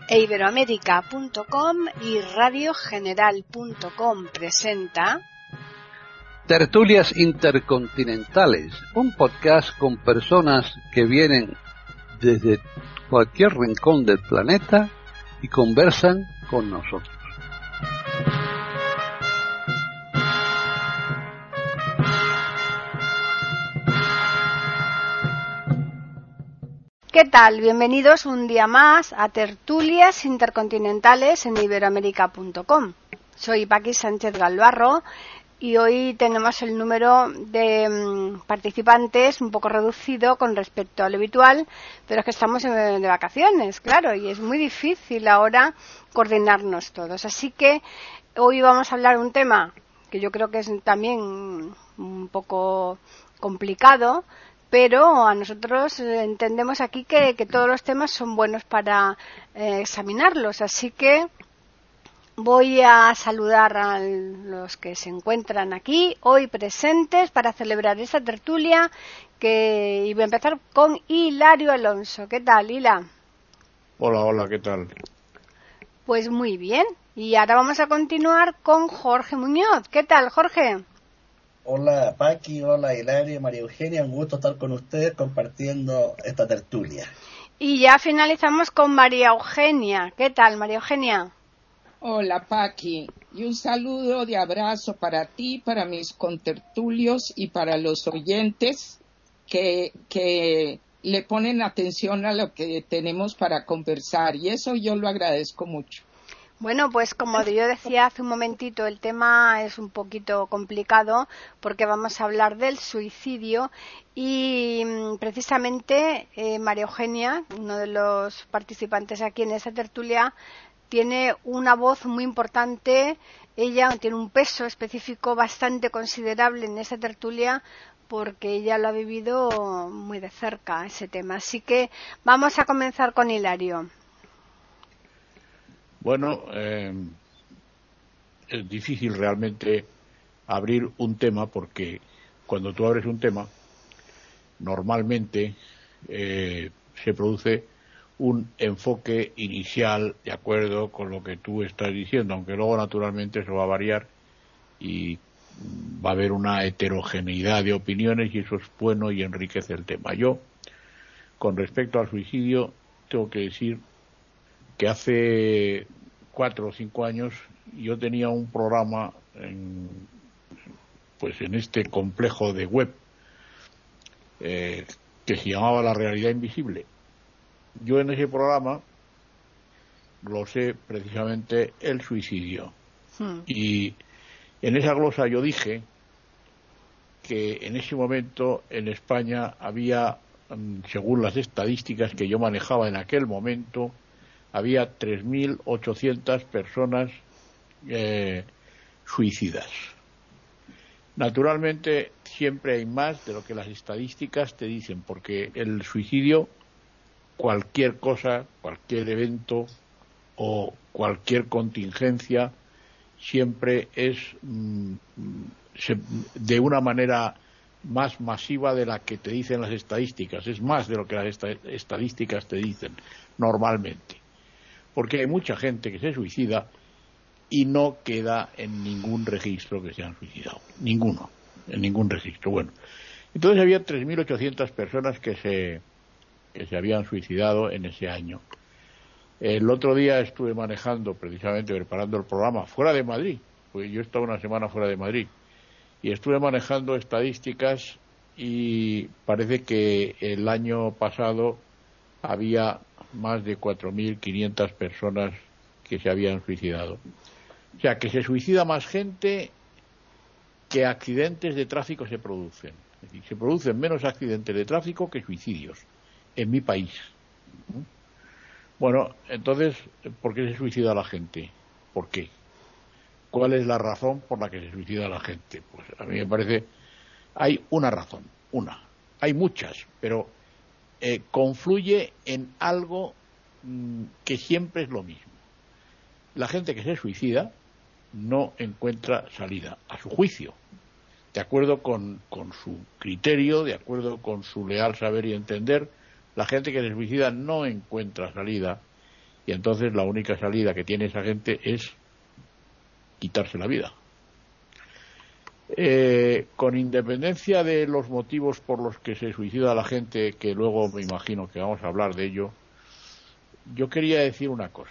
Iberoamérica.com y radiogeneral.com presenta Tertulias Intercontinentales, un podcast con personas que vienen desde cualquier rincón del planeta y conversan con nosotros. ¿Qué tal? Bienvenidos un día más a Tertulias Intercontinentales en Iberoamérica.com. Soy Paqui Sánchez Galvarro y hoy tenemos el número de participantes un poco reducido con respecto al habitual, pero es que estamos de vacaciones, claro, y es muy difícil ahora coordinarnos todos. Así que hoy vamos a hablar de un tema que yo creo que es también un poco complicado, pero a nosotros entendemos aquí que todos los temas son buenos para examinarlos, así que voy a saludar a los que se encuentran aquí hoy presentes para celebrar esta tertulia y voy a empezar con Hilario Alonso. ¿Qué tal, Hila? Hola, ¿qué tal? Pues muy bien, y ahora vamos a continuar con Jorge Muñoz. ¿Qué tal, Jorge? Hola Paqui, hola Hilario, María Eugenia, un gusto estar con ustedes compartiendo esta tertulia. Y ya finalizamos con María Eugenia. ¿Qué tal, María Eugenia? Hola Paqui, y un saludo de abrazo para ti, para mis contertulios y para los oyentes que le ponen atención a lo que tenemos para conversar, y eso yo lo agradezco mucho. Bueno, pues como yo decía hace un momentito, el tema es un poquito complicado porque vamos a hablar del suicidio y precisamente María Eugenia, uno de los participantes aquí en esta tertulia, tiene una voz muy importante. Ella tiene un peso específico bastante considerable en esta tertulia porque ella lo ha vivido muy de cerca, ese tema. Así que vamos a comenzar con Hilario. Bueno, es difícil realmente abrir un tema porque cuando tú abres un tema, normalmente se produce un enfoque inicial de acuerdo con lo que tú estás diciendo, aunque luego naturalmente eso va a variar y va a haber una heterogeneidad de opiniones y eso es bueno y enriquece el tema. Yo, con respecto al suicidio, tengo que decir que hace 4 o 5 años yo tenía un programa en este complejo de web que se llamaba La Realidad Invisible. Yo en ese programa glosé precisamente el suicidio. Y en esa glosa yo dije que en ese momento en España había, según las estadísticas que yo manejaba en aquel momento, había 3.800 personas suicidas. Naturalmente, siempre hay más de lo que las estadísticas te dicen, porque el suicidio, cualquier cosa, cualquier evento o cualquier contingencia, siempre es de una manera más masiva de la que te dicen las estadísticas. Es más de lo que las estadísticas te dicen normalmente. Porque hay mucha gente que se suicida y no queda en ningún registro que se han suicidado. Ninguno, en ningún registro. Bueno, entonces había 3.800 personas que se habían suicidado en ese año. El otro día estuve manejando, precisamente preparando el programa, fuera de Madrid, porque yo he estado una semana fuera de Madrid, y estuve manejando estadísticas y parece que el año pasado había más de 4.500 personas que se habían suicidado. O sea, que se suicida más gente que accidentes de tráfico se producen. Es decir, se producen menos accidentes de tráfico que suicidios en mi país. Bueno, entonces, ¿por qué se suicida la gente? ¿Por qué? ¿Cuál es la razón por la que se suicida la gente? Pues a mí me parece, hay una razón, hay muchas, pero confluye en algo que siempre es lo mismo. La gente que se suicida no encuentra salida, a su juicio, de acuerdo con su criterio, de acuerdo con su leal saber y entender. La gente que se suicida no encuentra salida Y entonces la única salida que tiene esa gente es quitarse la vida. Con independencia de los motivos por los que se suicida la gente, que luego me imagino que vamos a hablar de ello, yo quería decir una cosa.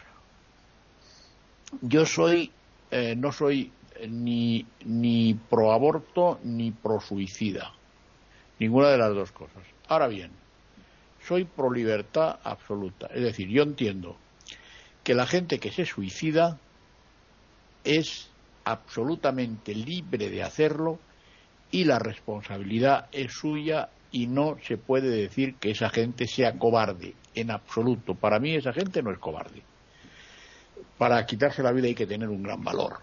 Yo no soy ni pro aborto ni pro suicida, ninguna de las dos cosas. Ahora bien, soy pro libertad absoluta, es decir, yo entiendo que la gente que se suicida es absolutamente libre de hacerlo y la responsabilidad es suya y no se puede decir que esa gente sea cobarde, en absoluto. Para mí esa gente no es cobarde. Para quitarse la vida hay que tener un gran valor.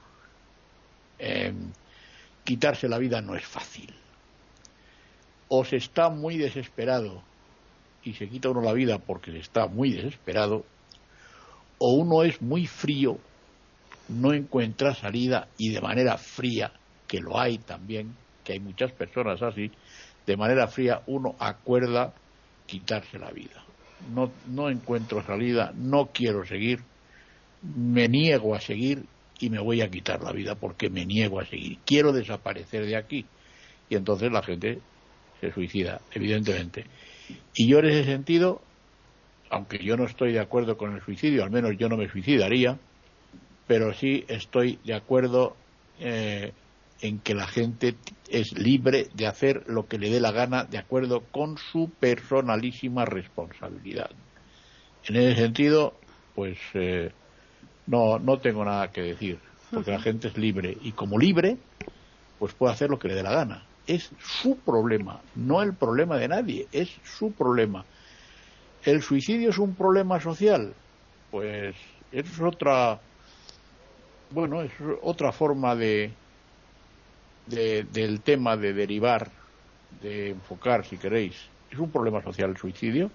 Quitarse la vida no es fácil. O se está muy desesperado y se quita uno la vida porque se está muy desesperado, o uno es muy frío, no encuentra salida y de manera fría, que lo hay también, que hay muchas personas así, de manera fría uno acuerda quitarse la vida. No encuentro salida, no quiero seguir, me niego a seguir y me voy a quitar la vida porque me niego a seguir. Quiero desaparecer de aquí. Y entonces la gente se suicida, evidentemente. Y yo en ese sentido, aunque yo no estoy de acuerdo con el suicidio, al menos yo no me suicidaría, pero sí estoy de acuerdo en que la gente es libre de hacer lo que le dé la gana de acuerdo con su personalísima responsabilidad. En ese sentido, pues no tengo nada que decir, porque la gente es libre y como libre, pues puede hacer lo que le dé la gana. Es su problema, no el problema de nadie, es su problema. ¿El suicidio es un problema social? Pues es otra forma del tema de derivar, de enfocar, si queréis. ¿Es un problema social el suicidio?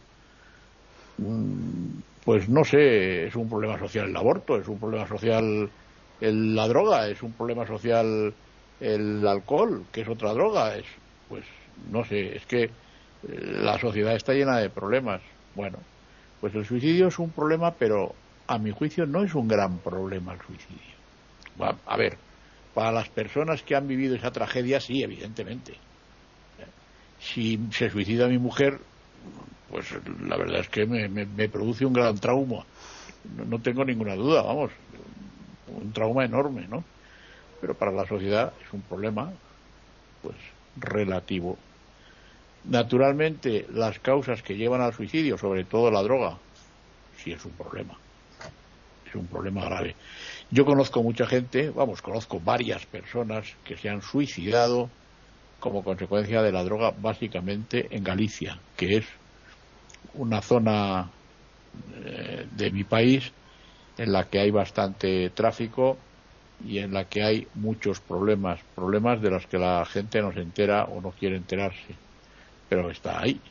Pues no sé, es un problema social el aborto, es un problema social la droga, es un problema social el alcohol, que es otra droga, pues no sé, es que la sociedad está llena de problemas. Bueno, pues el suicidio es un problema, pero a mi juicio no es un gran problema el suicidio. A ver, para las personas que han vivido esa tragedia, sí, evidentemente. Si se suicida mi mujer, pues la verdad es que me produce un gran trauma. No tengo ninguna duda, vamos, un trauma enorme, ¿no? Pero para la sociedad es un problema, pues, relativo. Naturalmente, las causas que llevan al suicidio, sobre todo la droga, sí es un problema grave. Yo conozco mucha gente, conozco varias personas que se han suicidado como consecuencia de la droga, básicamente en Galicia, que es una zona de mi país en la que hay bastante tráfico y en la que hay muchos problemas de los que la gente no se entera o no quiere enterarse, pero está ahí.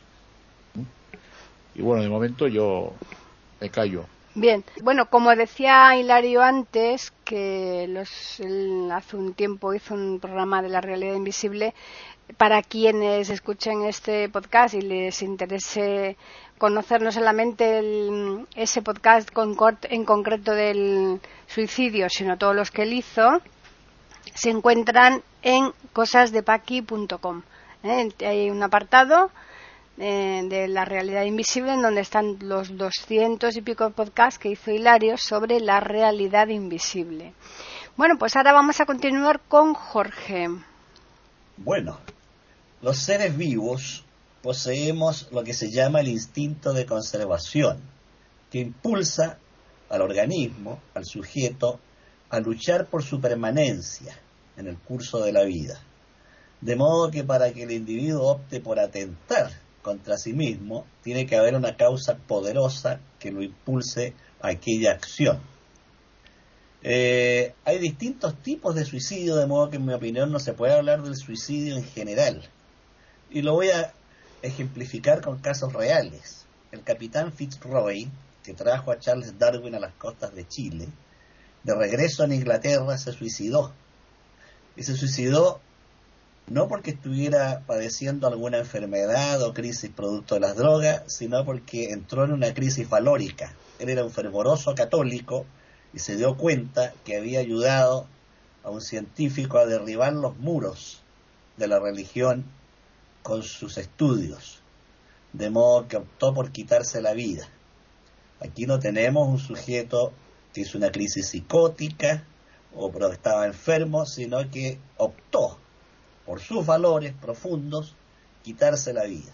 Y bueno, de momento yo me callo. Bien, bueno, como decía Hilario antes, que él hace un tiempo hizo un programa de la realidad invisible. Para quienes escuchen este podcast y les interese conocer no solamente ese podcast en concreto del suicidio, sino todos los que él hizo, se encuentran en cosasdepaqui.com. Hay un apartado de la realidad invisible en donde están los 200 y pico podcasts que hizo Hilario sobre la realidad invisible. Bueno, pues ahora vamos a continuar con Jorge. Bueno, los seres vivos poseemos lo que se llama el instinto de conservación, que impulsa al organismo, al sujeto, a luchar por su permanencia en el curso de la vida. De modo que para que el individuo opte por atentar contra sí mismo, tiene que haber una causa poderosa que lo impulse a aquella acción. Hay distintos tipos de suicidio, de modo que en mi opinión no se puede hablar del suicidio en general. Y lo voy a ejemplificar con casos reales. El capitán Fitzroy, que trajo a Charles Darwin a las costas de Chile, de regreso en Inglaterra se suicidó. Y se suicidó no porque estuviera padeciendo alguna enfermedad o crisis producto de las drogas, sino porque entró en una crisis valórica. Él era un fervoroso católico y se dio cuenta que había ayudado a un científico a derribar los muros de la religión con sus estudios, de modo que optó por quitarse la vida. Aquí no tenemos un sujeto que hizo una crisis psicótica o porque estaba enfermo, sino que optó por sus valores profundos quitarse la vida.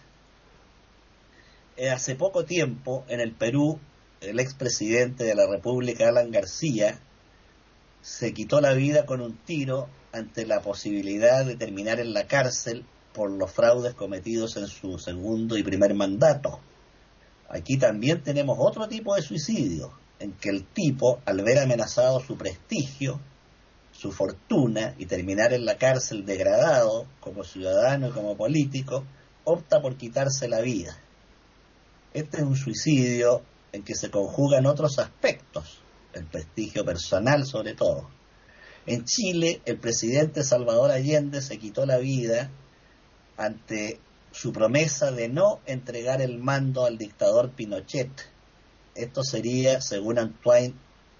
Hace poco tiempo en el Perú, el expresidente de la República, Alan García, se quitó la vida con un tiro ante la posibilidad de terminar en la cárcel por los fraudes cometidos en su segundo y primer mandato. Aquí también tenemos otro tipo de suicidio, en que el tipo, al ver amenazado su prestigio, su fortuna y terminar en la cárcel degradado como ciudadano y como político, opta por quitarse la vida. Este es un suicidio en que se conjugan otros aspectos, el prestigio personal sobre todo. En Chile, el presidente Salvador Allende se quitó la vida ante su promesa de no entregar el mando al dictador Pinochet. Esto sería, según Antoine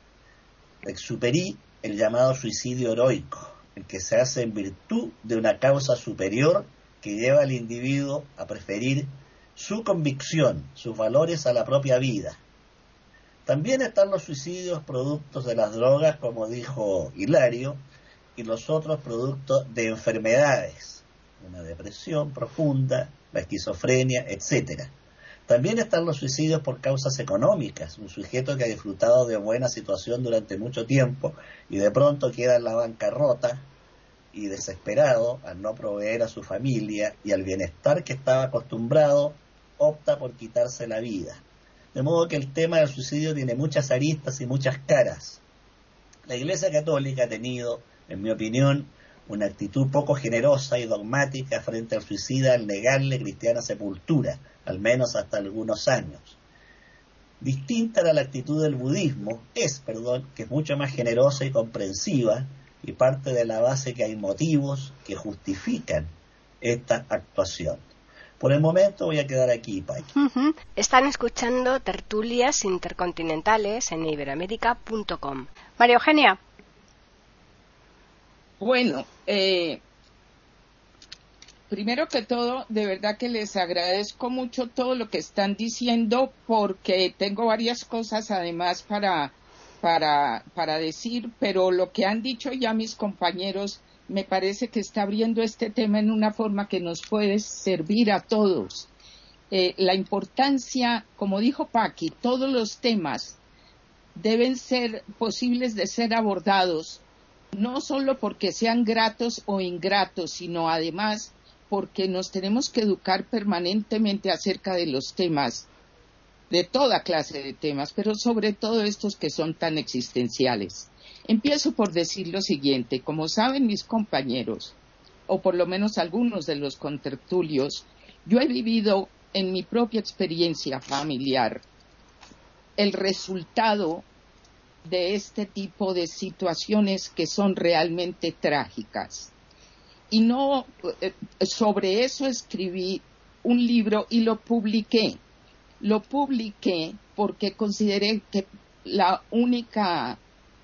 Exupéry, el llamado suicidio heroico, el que se hace en virtud de una causa superior que lleva al individuo a preferir su convicción, sus valores a la propia vida. También están los suicidios productos de las drogas, como dijo Hilario, y los otros productos de enfermedades, una depresión profunda, la esquizofrenia, etc. También están los suicidios por causas económicas, un sujeto que ha disfrutado de buena situación durante mucho tiempo y de pronto queda en la bancarrota y desesperado al no proveer a su familia y al bienestar que estaba acostumbrado, opta por quitarse la vida. De modo que el tema del suicidio tiene muchas aristas y muchas caras. La Iglesia Católica ha tenido, en mi opinión, una actitud poco generosa y dogmática frente al suicida al negarle cristiana sepultura, al menos hasta algunos años. Distinta era la actitud del budismo, que es mucho más generosa y comprensiva, y parte de la base que hay motivos que justifican esta actuación. Por el momento voy a quedar aquí, Paqui. Están escuchando Tertulias Intercontinentales en iberoamerica.com. María Eugenia. Bueno, primero que todo, de verdad que les agradezco mucho todo lo que están diciendo, porque tengo varias cosas además para decir, pero lo que han dicho ya mis compañeros me parece que está abriendo este tema en una forma que nos puede servir a todos. La importancia, como dijo Paqui, todos los temas deben ser posibles de ser abordados, no solo porque sean gratos o ingratos, sino además porque nos tenemos que educar permanentemente acerca de los temas, de toda clase de temas, pero sobre todo estos que son tan existenciales. Empiezo por decir lo siguiente: como saben mis compañeros, o por lo menos algunos de los contertulios, yo he vivido en mi propia experiencia familiar el resultado de este tipo de situaciones que son realmente trágicas. Y no, sobre eso escribí un libro y lo publiqué. Lo publiqué porque consideré que la única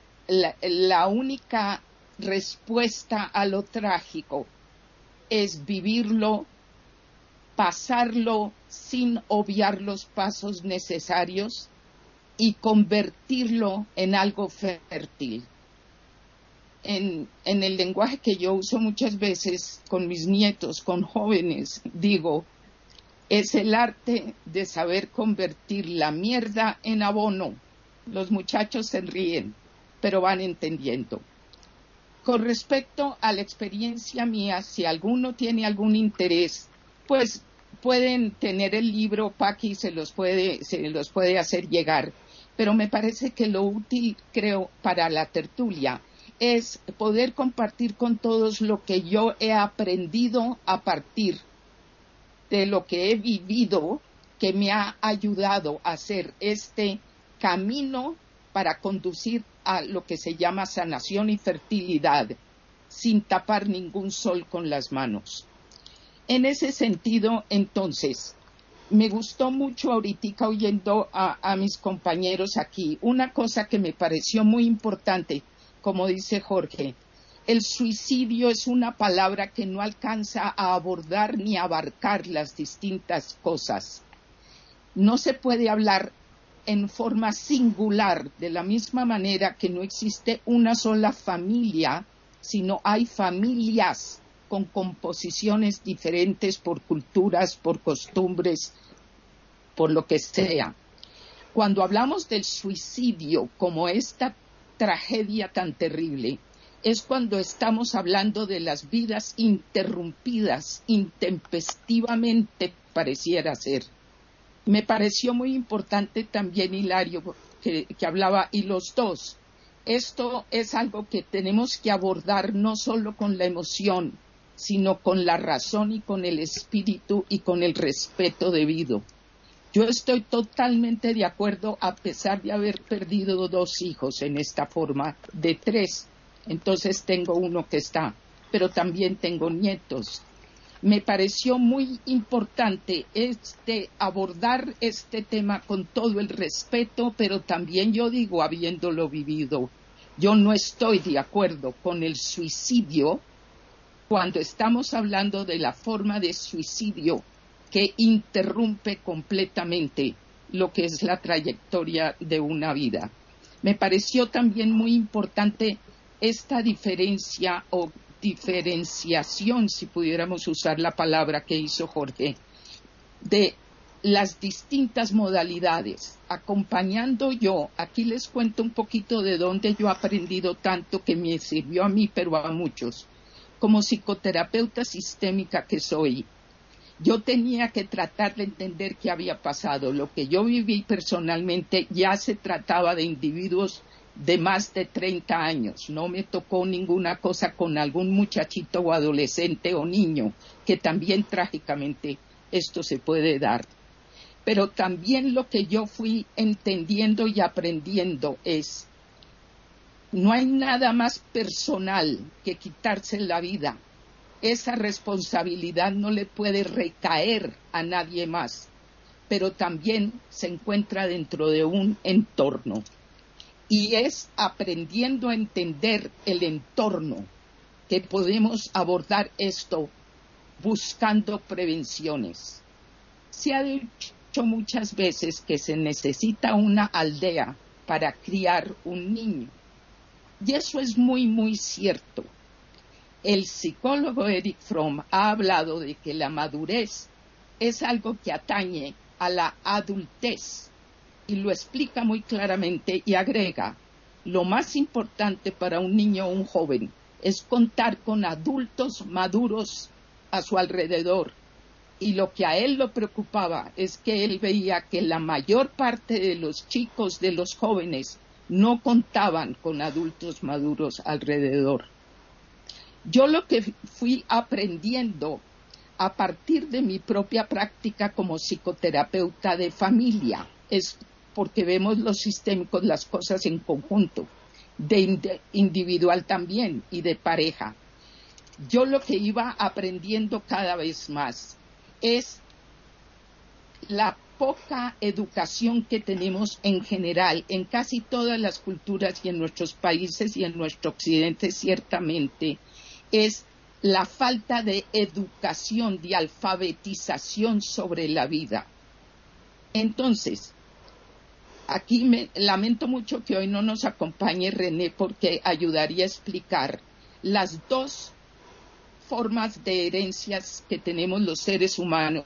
respuesta a lo trágico es vivirlo, pasarlo sin obviar los pasos necesarios y convertirlo en algo fértil. En el lenguaje que yo uso muchas veces con mis nietos, con jóvenes, digo, es el arte de saber convertir la mierda en abono. Los muchachos se ríen, pero van entendiendo. Con respecto a la experiencia mía, si alguno tiene algún interés, pues pueden tener el libro, Paqui se los puede hacer llegar. Pero me parece que lo útil, creo, para la tertulia es poder compartir con todos lo que yo he aprendido a partir de lo que he vivido, que me ha ayudado a hacer este camino para conducir a lo que se llama sanación y fertilidad. sin tapar ningún sol con las manos. En ese sentido, entonces, me gustó mucho ahorita oyendo a mis compañeros aquí, una cosa que me pareció muy importante, como dice Jorge. El suicidio es una palabra que no alcanza a abordar ni a abarcar las distintas cosas. No se puede hablar en forma singular, de la misma manera que no existe una sola familia, sino hay familias con composiciones diferentes por culturas, por costumbres, por lo que sea. Cuando hablamos del suicidio como esta tragedia tan terrible, es cuando estamos hablando de las vidas interrumpidas intempestivamente, pareciera ser. Me pareció muy importante también, Hilario, que hablaba, y los dos. Esto es algo que tenemos que abordar no solo con la emoción, sino con la razón y con el espíritu y con el respeto debido. Yo estoy totalmente de acuerdo, a pesar de haber perdido 2 hijos en esta forma, de 3. Entonces tengo uno que está, pero también tengo nietos. Me pareció muy importante abordar este tema con todo el respeto, pero también yo digo, habiéndolo vivido, yo no estoy de acuerdo con el suicidio cuando estamos hablando de la forma de suicidio que interrumpe completamente lo que es la trayectoria de una vida. Me pareció también muy importante esta diferencia o diferenciación, si pudiéramos usar la palabra que hizo Jorge, de las distintas modalidades. Acompañando yo, aquí les cuento un poquito de dónde yo he aprendido tanto que me sirvió a mí, pero a muchos. Como psicoterapeuta sistémica que soy, yo tenía que tratar de entender qué había pasado. Lo que yo viví personalmente ya se trataba de individuos de más de 30 años. No me tocó ninguna cosa con algún muchachito o adolescente o niño, que también trágicamente esto se puede dar. Pero también lo que yo fui entendiendo y aprendiendo es, no hay nada más personal que quitarse la vida. Esa responsabilidad no le puede recaer a nadie más, pero también se encuentra dentro de un entorno. Y es aprendiendo a entender el entorno que podemos abordar esto buscando prevenciones. Se ha dicho muchas veces que se necesita una aldea para criar un niño. Y eso es muy, muy cierto. El psicólogo Erich Fromm ha hablado de que la madurez es algo que atañe a la adultez. Y lo explica muy claramente y agrega, lo más importante para un niño o un joven es contar con adultos maduros a su alrededor. Y lo que a él lo preocupaba es que él veía que la mayor parte de los chicos, de los jóvenes, no contaban con adultos maduros alrededor. Yo lo que fui aprendiendo a partir de mi propia práctica como psicoterapeuta de familia es porque vemos los sistémicos, las cosas en conjunto, de individual también y de pareja. Yo lo que iba aprendiendo cada vez más es la poca educación que tenemos en general en casi todas las culturas y en nuestros países y en nuestro occidente ciertamente, es la falta de educación, de alfabetización sobre la vida. Entonces, aquí me lamento mucho que hoy no nos acompañe René porque ayudaría a explicar las 2 formas de herencias que tenemos los seres humanos,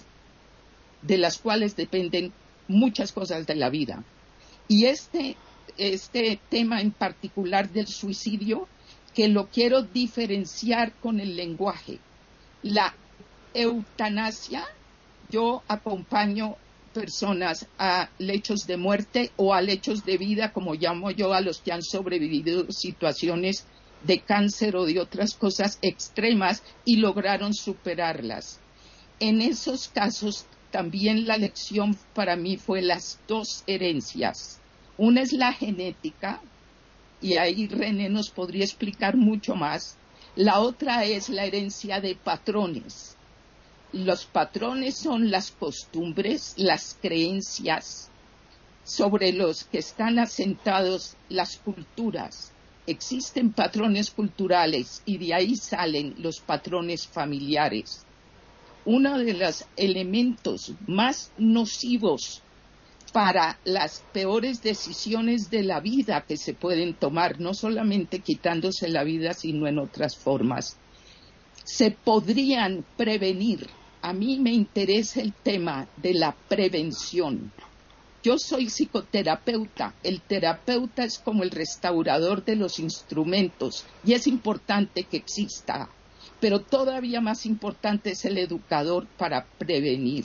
de las cuales dependen muchas cosas de la vida. Y este tema en particular del suicidio, que lo quiero diferenciar con el lenguaje. La eutanasia, yo acompaño personas a lechos de muerte o a lechos de vida, como llamo yo a los que han sobrevivido situaciones de cáncer o de otras cosas extremas y lograron superarlas. En esos casos también la lección para mí fue las 2 herencias. Una es la genética, y ahí René nos podría explicar mucho más, La otra es la herencia de patrones. Los patrones son las costumbres, las creencias sobre los que están asentados las culturas. Existen patrones culturales y de ahí salen los patrones familiares. Uno de los elementos más nocivos para las peores decisiones de la vida que se pueden tomar, no solamente quitándose la vida, sino en otras formas, se podrían prevenir. A mí me interesa el tema de la prevención. Yo soy psicoterapeuta. El terapeuta es como el restaurador de los instrumentos y es importante que exista, pero todavía más importante es el educador para prevenir.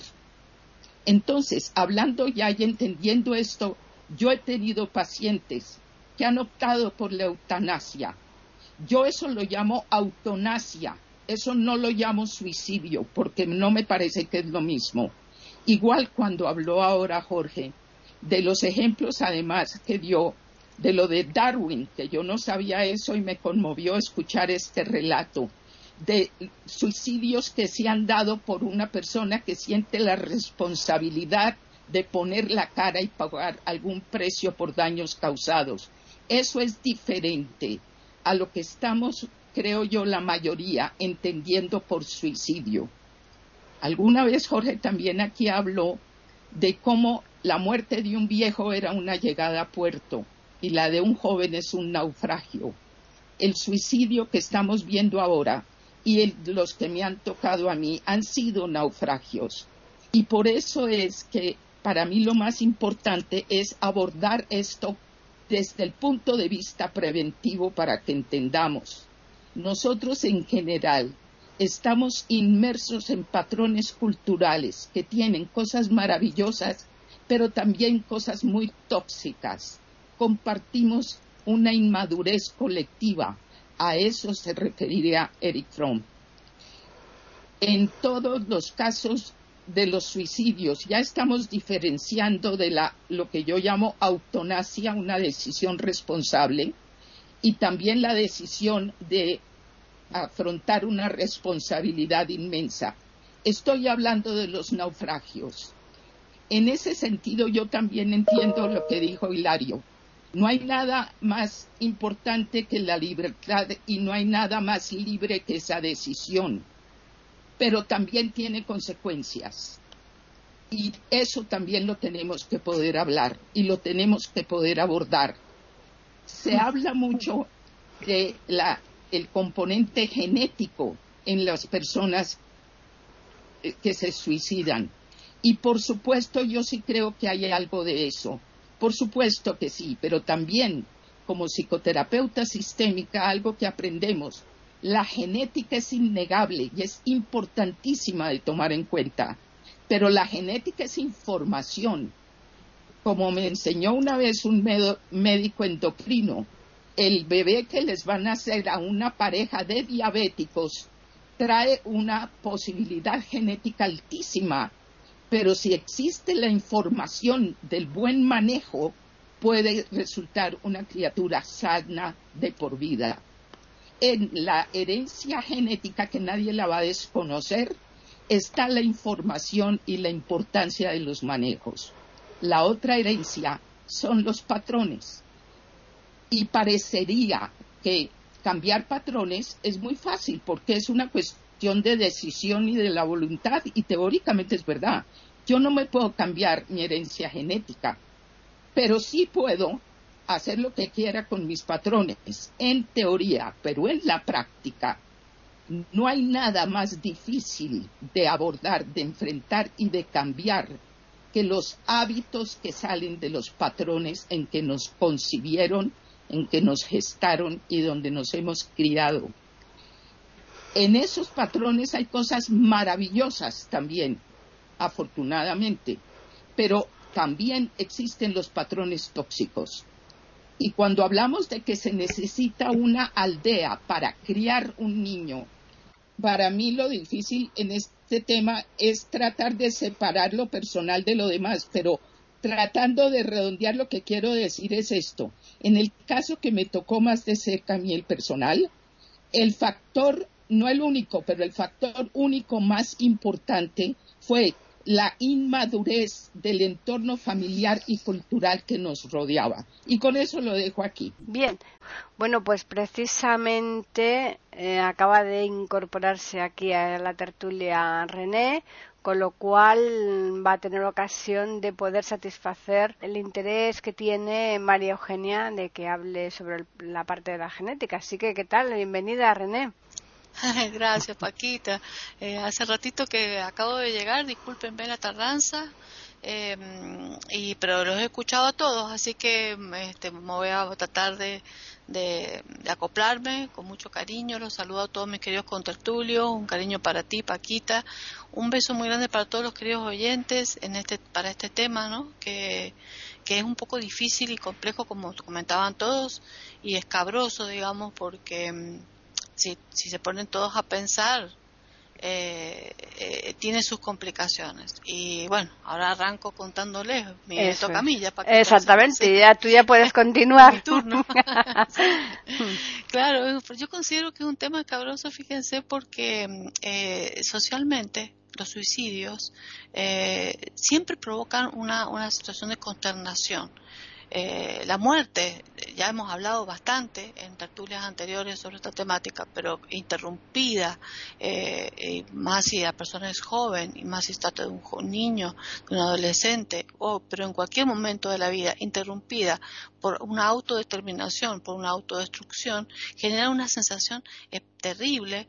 Entonces, hablando ya y entendiendo esto, yo he tenido pacientes que han optado por la eutanasia. Yo eso lo llamo autonasia, eso no lo llamo suicidio, porque no me parece que es lo mismo. Igual cuando habló ahora Jorge, de los ejemplos además que dio de lo de Darwin, que yo no sabía eso y me conmovió escuchar este relato, de suicidios que se han dado por una persona que siente la responsabilidad de poner la cara y pagar algún precio por daños causados. Eso es diferente a lo que estamos, creo yo, la mayoría entendiendo por suicidio. Alguna vez Jorge también aquí habló de cómo la muerte de un viejo era una llegada a puerto y la de un joven es un naufragio. El suicidio que estamos viendo ahora y los que me han tocado a mí han sido naufragios. Y por eso es que para mí lo más importante es abordar esto desde el punto de vista preventivo para que entendamos. Nosotros en general estamos inmersos en patrones culturales que tienen cosas maravillosas, pero también cosas muy tóxicas. Compartimos una inmadurez colectiva. A eso se referiría Erich Fromm. En todos los casos de los suicidios ya estamos diferenciando de lo que yo llamo autonasia, una decisión responsable, y también la decisión de afrontar una responsabilidad inmensa. Estoy hablando de los naufragios. En ese sentido yo también entiendo lo que dijo Hilario. No hay nada más importante que la libertad y no hay nada más libre que esa decisión, pero también tiene consecuencias. Y eso también lo tenemos que poder hablar y lo tenemos que poder abordar. Se habla mucho de el componente genético en las personas que se suicidan. Y por supuesto yo sí creo que hay algo de eso. Por supuesto que sí, pero también como psicoterapeuta sistémica algo que aprendemos. La genética es innegable y es importantísima de tomar en cuenta. Pero la genética es información. Como me enseñó una vez un médico endocrino, el bebé que les van a hacer a una pareja de diabéticos trae una posibilidad genética altísima, pero si existe la información del buen manejo, puede resultar una criatura sana de por vida. En la herencia genética, que nadie la va a desconocer, está la información y la importancia de los manejos. La otra herencia son los patrones. Y parecería que cambiar patrones es muy fácil porque es una cuestión de decisión y de la voluntad y teóricamente es verdad. Yo no me puedo cambiar mi herencia genética, pero sí puedo hacer lo que quiera con mis patrones, en teoría, pero en la práctica no hay nada más difícil de abordar, de enfrentar y de cambiar que los hábitos que salen de los patrones en que nos concibieron, en que nos gestaron y donde nos hemos criado. En esos patrones hay cosas maravillosas también, afortunadamente, pero también existen los patrones tóxicos. Y cuando hablamos de que se necesita una aldea para criar un niño, para mí lo difícil en este tema es tratar de separar lo personal de lo demás, pero tratando de redondear lo que quiero decir es esto. En el caso que me tocó más de cerca a mí el personal, el factor, no el único, pero el factor único más importante fue la inmadurez del entorno familiar y cultural que nos rodeaba. Y con eso lo dejo aquí. Bien, bueno, pues precisamente acaba de incorporarse aquí a la tertulia René, con lo cual va a tener ocasión de poder satisfacer el interés que tiene María Eugenia de que hable sobre la parte de la genética. Así que, ¿qué tal? Bienvenida, René. Gracias, Paquita. Hace ratito que acabo de llegar, discúlpenme la tardanza, pero los he escuchado a todos, así que me voy a tratar de acoplarme con mucho cariño. Los saludo a todos mis queridos contertulios, un cariño para ti, Paquita, un beso muy grande para todos los queridos oyentes para este tema, ¿no? Que es un poco difícil y complejo, como comentaban todos, y escabroso, digamos, porque si se ponen todos a pensar, tiene sus complicaciones. Y bueno, ahora arranco contándoles, me toca a mí ya. Exactamente, sí. ya tú ya puedes continuar. Mi turno. Claro, yo considero que es un tema escabroso, fíjense, porque socialmente los suicidios siempre provocan una situación de consternación. La muerte, ya hemos hablado bastante en tertulias anteriores sobre esta temática, pero interrumpida, más si la persona es joven y más si se trata de un niño, de un adolescente, pero en cualquier momento de la vida, interrumpida por una autodeterminación, por una autodestrucción, genera una sensación terrible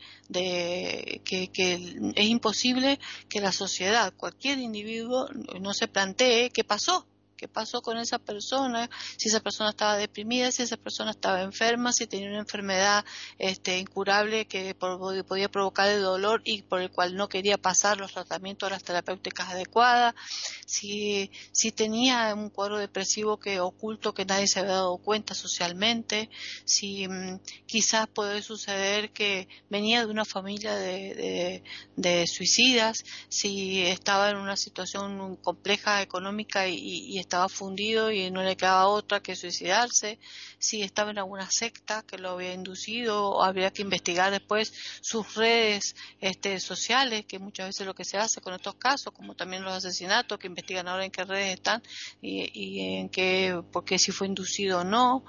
de que es imposible que la sociedad, cualquier individuo, no se plantee qué pasó con esa persona, si esa persona estaba deprimida, si esa persona estaba enferma, si tenía una enfermedad incurable que podía provocar el dolor y por el cual no quería pasar los tratamientos, las terapéuticas adecuadas, si tenía un cuadro depresivo oculto que nadie se había dado cuenta socialmente, si quizás puede suceder que venía de una familia de suicidas, si estaba en una situación compleja económica y estaba fundido y no le quedaba otra que suicidarse, si estaba en alguna secta que lo había inducido, o habría que investigar después sus redes sociales, que muchas veces lo que se hace con estos casos, como también los asesinatos, que investigan ahora en qué redes están y en qué, porque si fue inducido o no.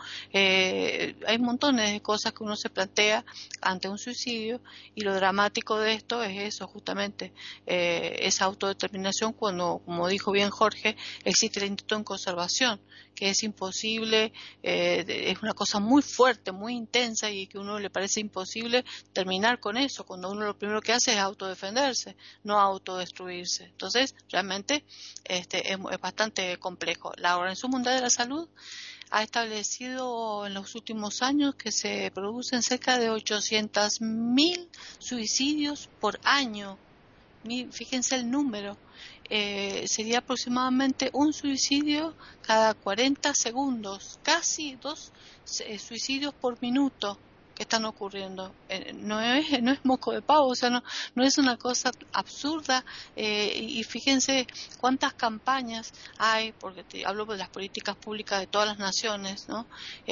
Hay montones de cosas que uno se plantea ante un suicidio, y lo dramático de esto es eso, justamente, esa autodeterminación cuando, como dijo bien Jorge, existe el intento en conservación, que es imposible, es una cosa muy fuerte, muy intensa, y que a uno le parece imposible terminar con eso, cuando uno lo primero que hace es autodefenderse, no autodestruirse. Entonces, realmente es bastante complejo. La Organización Mundial de la Salud ha establecido en los últimos años que se producen cerca de 800.000 suicidios por año. Fíjense el número. Sería aproximadamente un suicidio cada 40 segundos, casi 2 suicidios por minuto que están ocurriendo. No es moco de pavo, o sea, no es una cosa absurda, y fíjense cuántas campañas hay, porque hablo de las políticas públicas de todas las naciones, ¿no?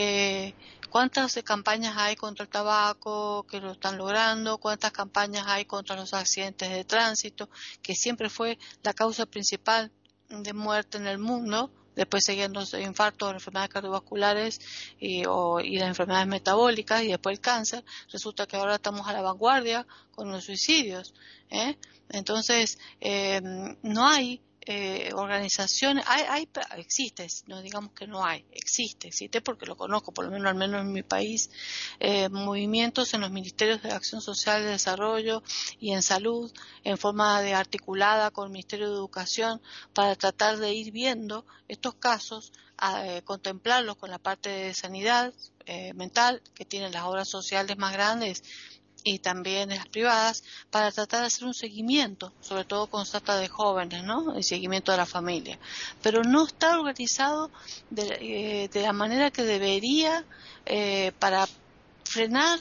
¿Cuántas campañas hay contra el tabaco que lo están logrando? ¿Cuántas campañas hay contra los accidentes de tránsito, que siempre fue la causa principal de muerte en el mundo? Después seguían los infartos, las enfermedades cardiovasculares y las enfermedades metabólicas, y después el cáncer. Resulta que ahora estamos a la vanguardia con los suicidios, ¿eh? Entonces, no hay organizaciones, existe, no digamos que no hay, existe porque lo conozco, por lo menos al menos en mi país, movimientos en los ministerios de Acción Social, de Desarrollo y en Salud, en forma de articulada con el Ministerio de Educación, para tratar de ir viendo estos casos, contemplarlos con la parte de sanidad mental, que tienen las obras sociales más grandes y también en las privadas, para tratar de hacer un seguimiento, sobre todo cuando se trata de jóvenes, ¿no? El seguimiento de la familia. Pero no está organizado de la manera que debería, para frenar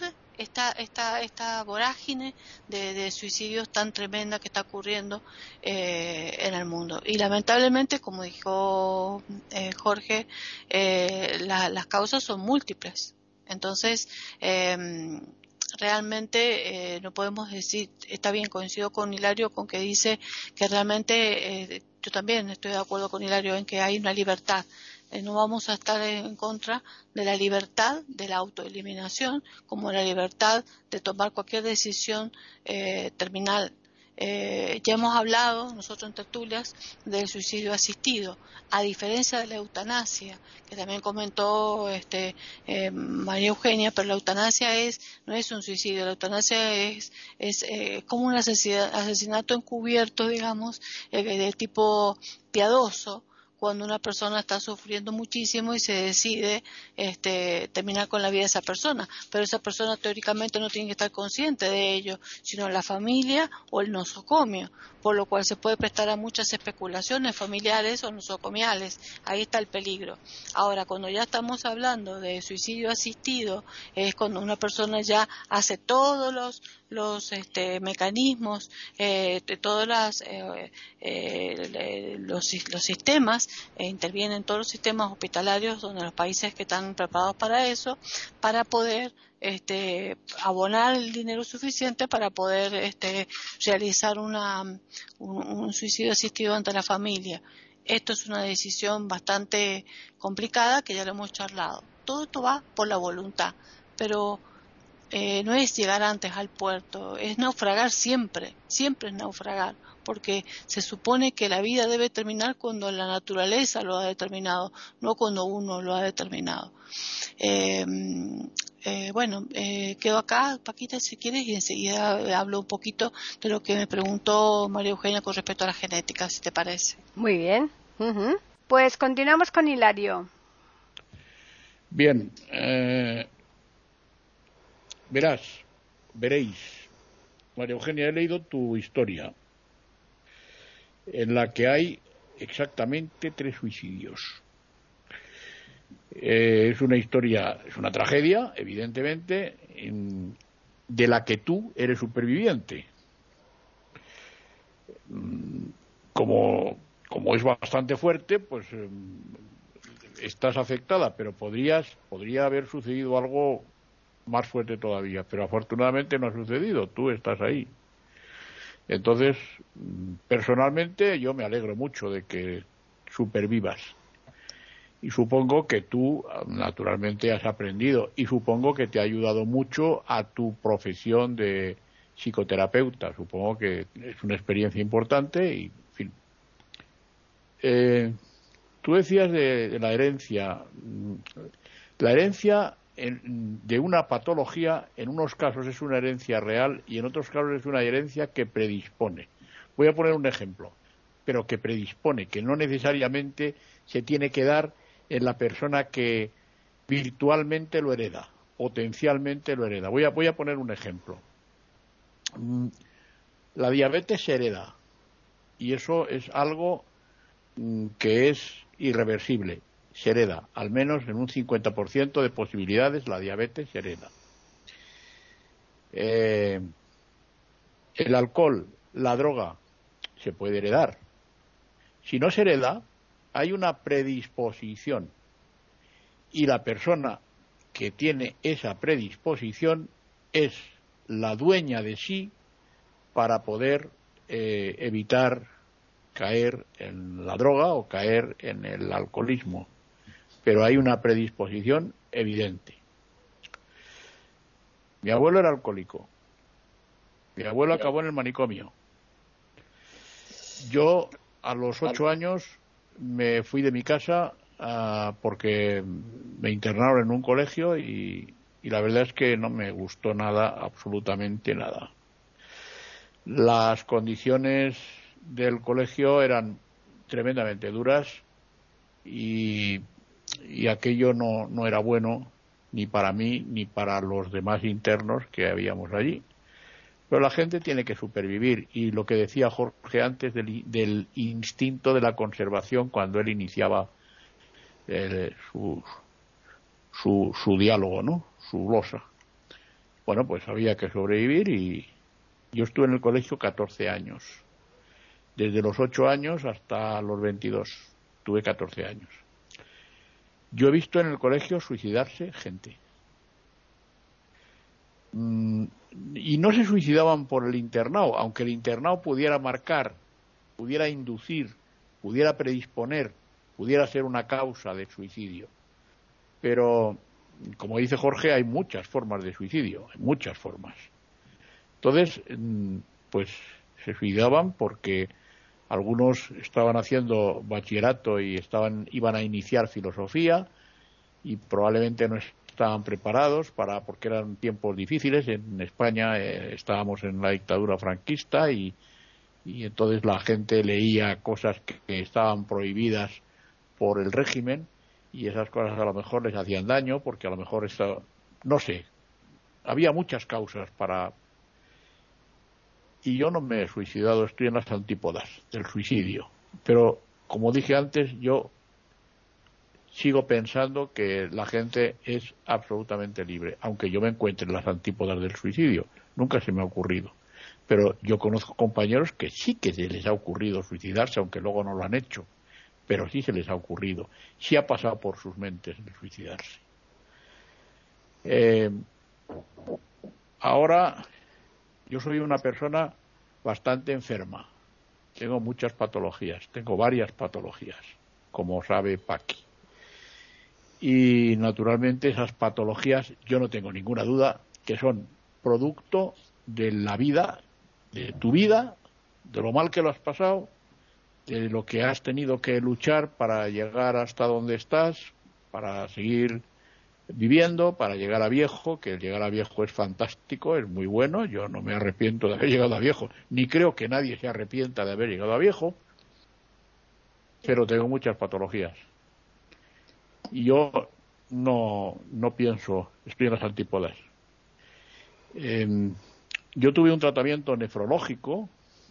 esta vorágine de suicidios tan tremenda que está ocurriendo en el mundo. Y lamentablemente, como dijo Jorge, las causas son múltiples. Entonces, realmente no podemos decir, está bien, coincido con Hilario con que dice que realmente, yo también estoy de acuerdo con Hilario en que hay una libertad. No vamos a estar en contra de la libertad de la autoeliminación, como la libertad de tomar cualquier decisión terminal. Ya hemos hablado nosotros en tertulias del suicidio asistido, a diferencia de la eutanasia, que también comentó María Eugenia, pero la eutanasia no es un suicidio, la eutanasia es como un asesinato encubierto, digamos, de tipo piadoso, cuando una persona está sufriendo muchísimo y se decide terminar con la vida de esa persona, pero esa persona teóricamente no tiene que estar consciente de ello, sino la familia o el nosocomio, por lo cual se puede prestar a muchas especulaciones familiares o nosocomiales. Ahí está el peligro. Ahora, cuando ya estamos hablando de suicidio asistido, es cuando una persona ya hace todos los mecanismos, todos los sistemas, intervienen todos los sistemas hospitalarios donde los países que están preparados para eso, para poder abonar el dinero suficiente para poder realizar un suicidio asistido ante la familia. Esto es una decisión bastante complicada que ya lo hemos charlado. Todo esto va por la voluntad, pero no es llegar antes al puerto, es naufragar siempre es naufragar, porque se supone que la vida debe terminar cuando la naturaleza lo ha determinado, no cuando uno lo ha determinado. Quedo acá, Paquita, si quieres, y enseguida hablo un poquito de lo que me preguntó María Eugenia con respecto a la genética, si te parece. Muy bien. Uh-huh. Pues continuamos con Hilario. Bien, veréis, María Eugenia, he leído tu historia, en la que hay exactamente 3 suicidios. Es una historia, es una tragedia, evidentemente, de la que tú eres superviviente. Como es bastante fuerte, pues estás afectada, pero podría haber sucedido algo más fuerte todavía, pero afortunadamente no ha sucedido, tú estás ahí. Entonces, personalmente yo me alegro mucho de que supervivas, y supongo que tú naturalmente has aprendido, y supongo que te ha ayudado mucho a tu profesión de psicoterapeuta. Supongo que es una experiencia importante y, en fin. Tú decías de la herencia. La herencia de una patología, en unos casos es una herencia real y en otros casos es una herencia que predispone. Voy a poner un ejemplo, pero que predispone, que no necesariamente se tiene que dar en la persona que virtualmente lo hereda, potencialmente lo hereda. Voy a poner un ejemplo. La diabetes se hereda, y eso es algo que es irreversible. Se hereda, al menos en un 50% de posibilidades la diabetes se hereda. El alcohol, la droga, se puede heredar. Si no se hereda, hay una predisposición, y la persona que tiene esa predisposición es la dueña de sí para poder evitar caer en la droga o caer en el alcoholismo. Pero hay una predisposición evidente. Mi abuelo era alcohólico. Mi abuelo acabó en el manicomio. Yo, a los 8 años, me fui de mi casa porque me internaron en un colegio y la verdad es que no me gustó nada, absolutamente nada. Las condiciones del colegio eran tremendamente duras y aquello no era bueno ni para mí ni para los demás internos que habíamos allí. Pero la gente tiene que supervivir, y lo que decía Jorge antes del instinto de la conservación cuando él iniciaba su diálogo, ¿no? Su glosa. Bueno, pues había que sobrevivir, y yo estuve en el colegio 14 años. Desde los 8 años hasta los 22. Tuve 14 años. Yo he visto en el colegio suicidarse gente. y no se suicidaban por el internado, aunque el internado pudiera marcar, pudiera inducir, pudiera predisponer, pudiera ser una causa de suicidio. Pero, como dice Jorge, hay muchas formas de suicidio, hay muchas formas. Entonces, pues se suicidaban porque algunos estaban haciendo bachillerato y iban a iniciar filosofía y probablemente no estaban preparados porque eran tiempos difíciles. En España estábamos en la dictadura franquista y entonces la gente leía cosas que estaban prohibidas por el régimen y esas cosas a lo mejor les hacían daño porque a lo mejor no sé, había muchas causas y yo no me he suicidado, estoy en las antípodas del suicidio, pero como dije antes, yo sigo pensando que la gente es absolutamente libre, aunque yo me encuentre en las antípodas del suicidio, nunca se me ha ocurrido, pero yo conozco compañeros que sí que se les ha ocurrido suicidarse, aunque luego no lo han hecho, pero sí se les ha ocurrido, sí ha pasado por sus mentes el suicidarse. Ahora, yo soy una persona bastante enferma, tengo muchas patologías, tengo varias patologías, como sabe Paqui. Y naturalmente esas patologías, yo no tengo ninguna duda, que son producto de la vida, de tu vida, de lo mal que lo has pasado, de lo que has tenido que luchar para llegar hasta donde estás, para seguir viviendo, para llegar a viejo, que el llegar a viejo es fantástico, es muy bueno, yo no me arrepiento de haber llegado a viejo, ni creo que nadie se arrepienta de haber llegado a viejo, pero tengo muchas patologías. Y yo no pienso, estoy en las antípodas. Yo tuve un tratamiento nefrológico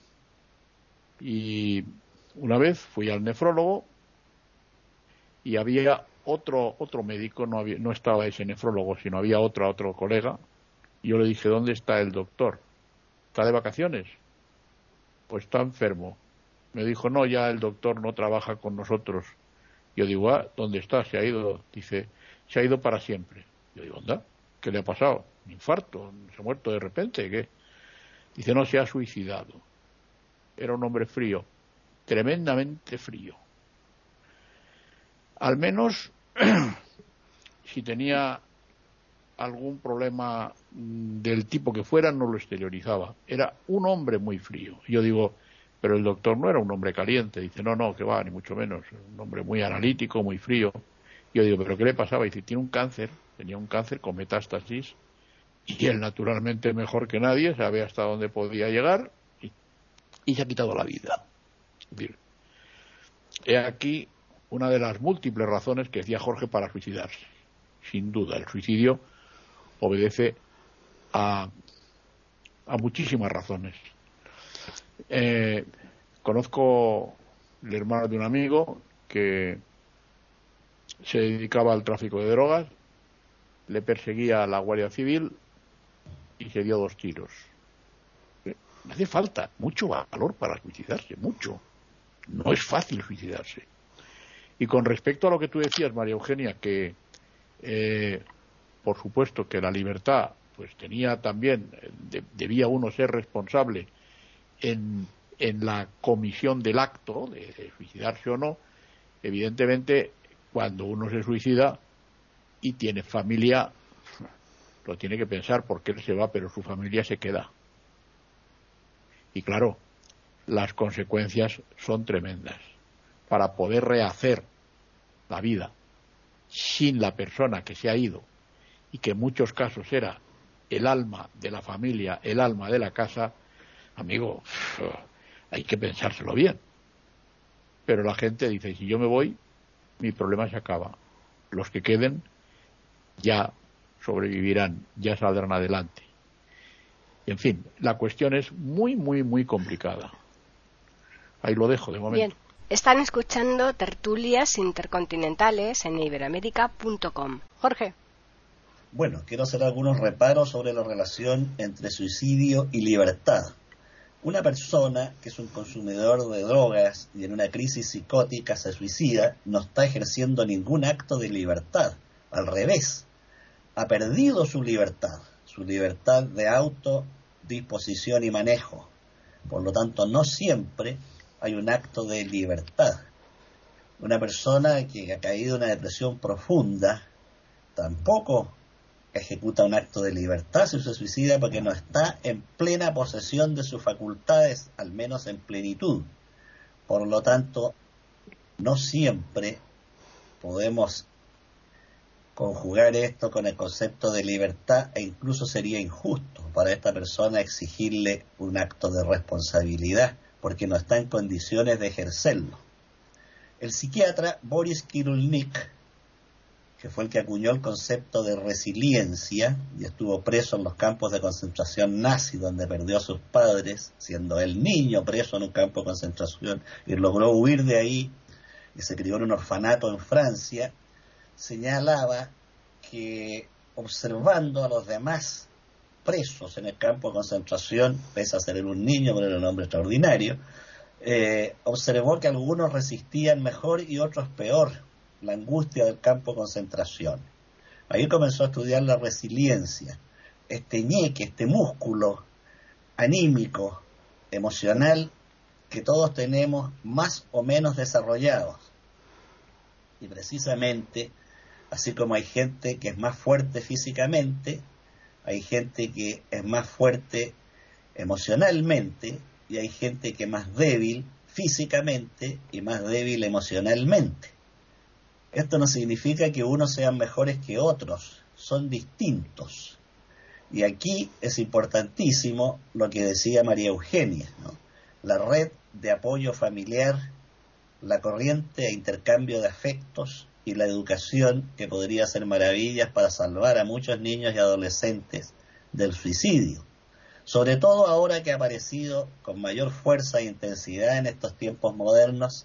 y una vez fui al nefrólogo y había otro médico, no estaba ese nefrólogo, sino había otro colega. Y yo le dije, ¿dónde está el doctor? ¿Está de vacaciones? Pues está enfermo. Me dijo, no, ya el doctor no trabaja con nosotros. Yo digo, ¿dónde está? Se ha ido. Dice, se ha ido para siempre. Yo digo, anda, ¿qué le ha pasado? ¿Un infarto? ¿Se ha muerto de repente? ¿Qué? Dice, no, se ha suicidado. Era un hombre frío, tremendamente frío. Al menos, si tenía algún problema del tipo que fuera, no lo exteriorizaba. Era un hombre muy frío. Yo digo, pero el doctor no era un hombre caliente. Dice, no, que va, ni mucho menos. Un hombre muy analítico, muy frío. Yo digo, ¿pero qué le pasaba? Dice, tiene un cáncer, tenía un cáncer con metástasis. Y él, naturalmente, mejor que nadie, sabe hasta dónde podía llegar y se ha quitado la vida. Es decir, he aquí una de las múltiples razones que decía Jorge para suicidarse. Sin duda, el suicidio obedece a muchísimas razones. Conozco el hermano de un amigo que se dedicaba al tráfico de drogas, le perseguía a la Guardia Civil y se dio 2 tiros. No hace falta mucho valor para suicidarse, mucho. No es fácil suicidarse. Y con respecto a lo que tú decías, María Eugenia, que por supuesto que la libertad pues tenía también, debía uno ser responsable en la comisión del acto de suicidarse o no. Evidentemente, cuando uno se suicida y tiene familia, lo tiene que pensar porque él se va, pero su familia se queda. Y claro, las consecuencias son tremendas. Para poder rehacer la vida sin la persona que se ha ido y que en muchos casos era el alma de la familia, el alma de la casa, amigo, hay que pensárselo bien. Pero la gente dice, si yo me voy, mi problema se acaba. Los que queden ya sobrevivirán, ya saldrán adelante. Y en fin, la cuestión es muy, muy, muy complicada. Ahí lo dejo de momento. Bien, están escuchando tertulias intercontinentales en iberoamerica.com. Jorge. Bueno, quiero hacer algunos reparos sobre la relación entre suicidio y libertad. Una persona que es un consumidor de drogas y en una crisis psicótica se suicida, no está ejerciendo ningún acto de libertad. Al revés, ha perdido su libertad su libertad de autodisposición y manejo. Por lo tanto, no siempre hay un acto de libertad. Una persona que ha caído en una depresión profunda tampoco ejecuta un acto de libertad si se suicida, porque no está en plena posesión de sus facultades, al menos en plenitud. Por lo tanto, no siempre podemos conjugar esto con el concepto de libertad, e incluso sería injusto para esta persona exigirle un acto de responsabilidad, porque no está en condiciones de ejercerlo. El psiquiatra Boris Cyrulnik, que fue el que acuñó el concepto de resiliencia y estuvo preso en los campos de concentración nazi, donde perdió a sus padres, siendo él niño preso en un campo de concentración, y logró huir de ahí y se crió en un orfanato en Francia, señalaba que observando a los demás presos en el campo de concentración, pese a ser un niño, pero era un hombre extraordinario, observó que algunos resistían mejor y otros peor la angustia del campo de concentración. Ahí comenzó a estudiar la resiliencia, este ñeque, este músculo anímico, emocional, que todos tenemos más o menos desarrollados. Y precisamente, así como hay gente que es más fuerte físicamente, hay gente que es más fuerte emocionalmente, y hay gente que es más débil físicamente y más débil emocionalmente. Esto no significa que unos sean mejores que otros, son distintos. Y aquí es importantísimo lo que decía María Eugenia, ¿no? La red de apoyo familiar, la corriente e intercambio de afectos y la educación, que podría hacer maravillas para salvar a muchos niños y adolescentes del suicidio. Sobre todo ahora que ha aparecido con mayor fuerza e intensidad en estos tiempos modernos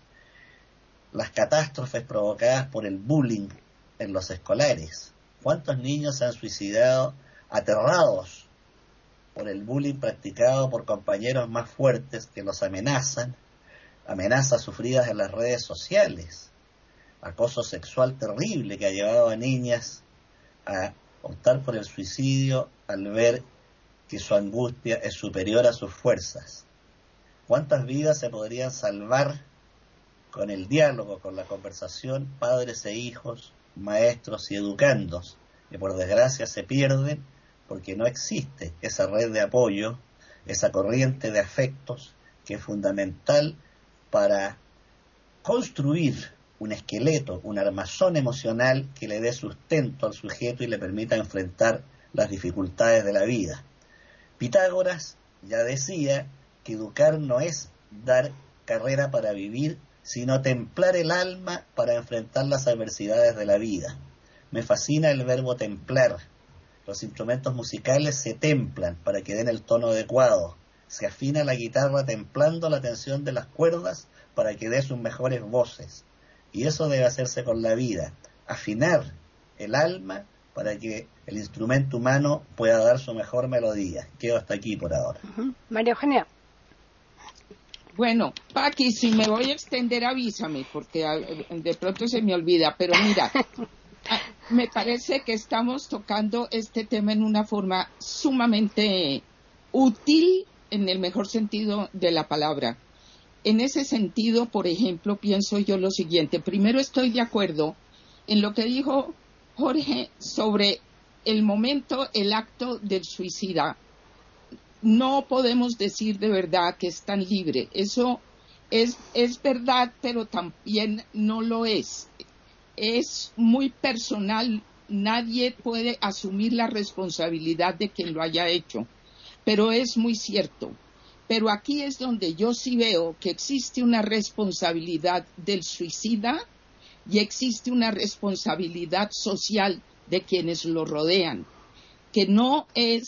las catástrofes provocadas por el bullying en los escolares. ¿Cuántos niños se han suicidado aterrados por el bullying practicado por compañeros más fuertes que los amenazan? Amenazas sufridas en las redes sociales, acoso sexual terrible que ha llevado a niñas a optar por el suicidio al ver que su angustia es superior a sus fuerzas. ¿Cuántas vidas se podrían salvar con el diálogo, con la conversación, padres e hijos, maestros y educandos, que por desgracia se pierden porque no existe esa red de apoyo, esa corriente de afectos que es fundamental para construir un esqueleto, un armazón emocional que le dé sustento al sujeto y le permita enfrentar las dificultades de la vida? Pitágoras ya decía que educar no es dar carrera para vivir, sino templar el alma para enfrentar las adversidades de la vida. Me fascina el verbo templar. Los instrumentos musicales se templan para que den el tono adecuado. Se afina la guitarra templando la tensión de las cuerdas para que dé sus mejores voces. Y eso debe hacerse con la vida. Afinar el alma para que el instrumento humano pueda dar su mejor melodía. Quedo hasta aquí por ahora. María Eugenia. Bueno, Paqui, si me voy a extender avísame, porque de pronto se me olvida, pero mira, me parece que estamos tocando este tema en una forma sumamente útil, en el mejor sentido de la palabra. En ese sentido, por ejemplo, pienso yo lo siguiente. Primero, estoy de acuerdo en lo que dijo Jorge sobre el momento, el acto del suicida. No podemos decir de verdad que es tan libre. Eso es verdad, pero también no lo es. Es muy personal. Nadie puede asumir la responsabilidad de quien lo haya hecho. Pero es muy cierto. Pero aquí es donde yo sí veo que existe una responsabilidad del suicida y existe una responsabilidad social de quienes lo rodean, que no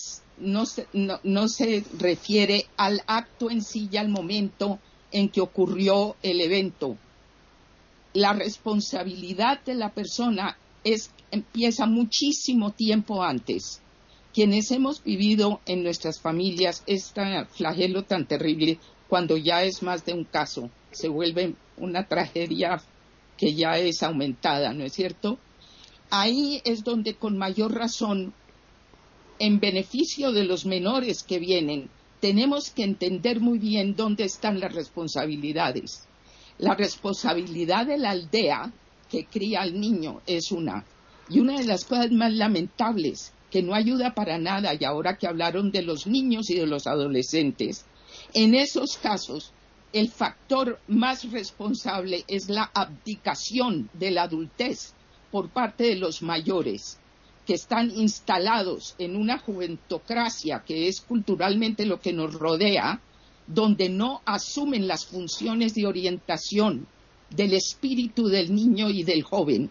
se refiere al acto en sí y al momento en que ocurrió el evento. La responsabilidad de la persona empieza muchísimo tiempo antes. Quienes hemos vivido en nuestras familias este flagelo tan terrible, cuando ya es más de un caso, se vuelve una tragedia que ya es aumentada, ¿no es cierto? Ahí es donde con mayor razón en beneficio de los menores que vienen, tenemos que entender muy bien dónde están las responsabilidades. La responsabilidad de la aldea que cría al niño es una. Y una de las cosas más lamentables, que no ayuda para nada, y ahora que hablaron de los niños y de los adolescentes, en esos casos el factor más responsable es la abdicación de la adultez por parte de los mayores, que están instalados en una juventocracia, que es culturalmente lo que nos rodea, donde no asumen las funciones de orientación del espíritu del niño y del joven.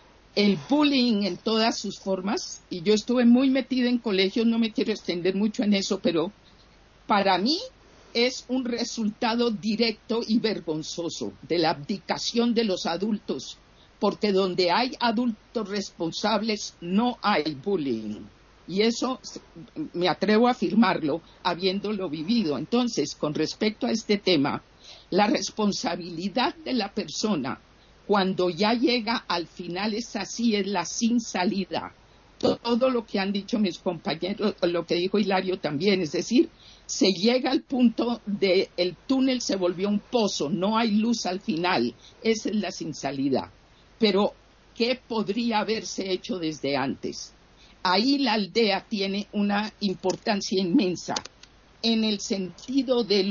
El bullying en todas sus formas, y yo estuve muy metida en colegios, no me quiero extender mucho en eso, pero para mí es un resultado directo y vergonzoso de la abdicación de los adultos, porque donde hay adultos responsables no hay bullying. Y eso me atrevo a afirmarlo habiéndolo vivido. Entonces, con respecto a este tema, la responsabilidad de la persona cuando ya llega al final es así, es la sin salida. Todo lo que han dicho mis compañeros, lo que dijo Hilario también, es decir, se llega al punto de el túnel se volvió un pozo, no hay luz al final, esa es la sin salida. Pero, ¿qué podría haberse hecho desde antes? Ahí la aldea tiene una importancia inmensa en el sentido de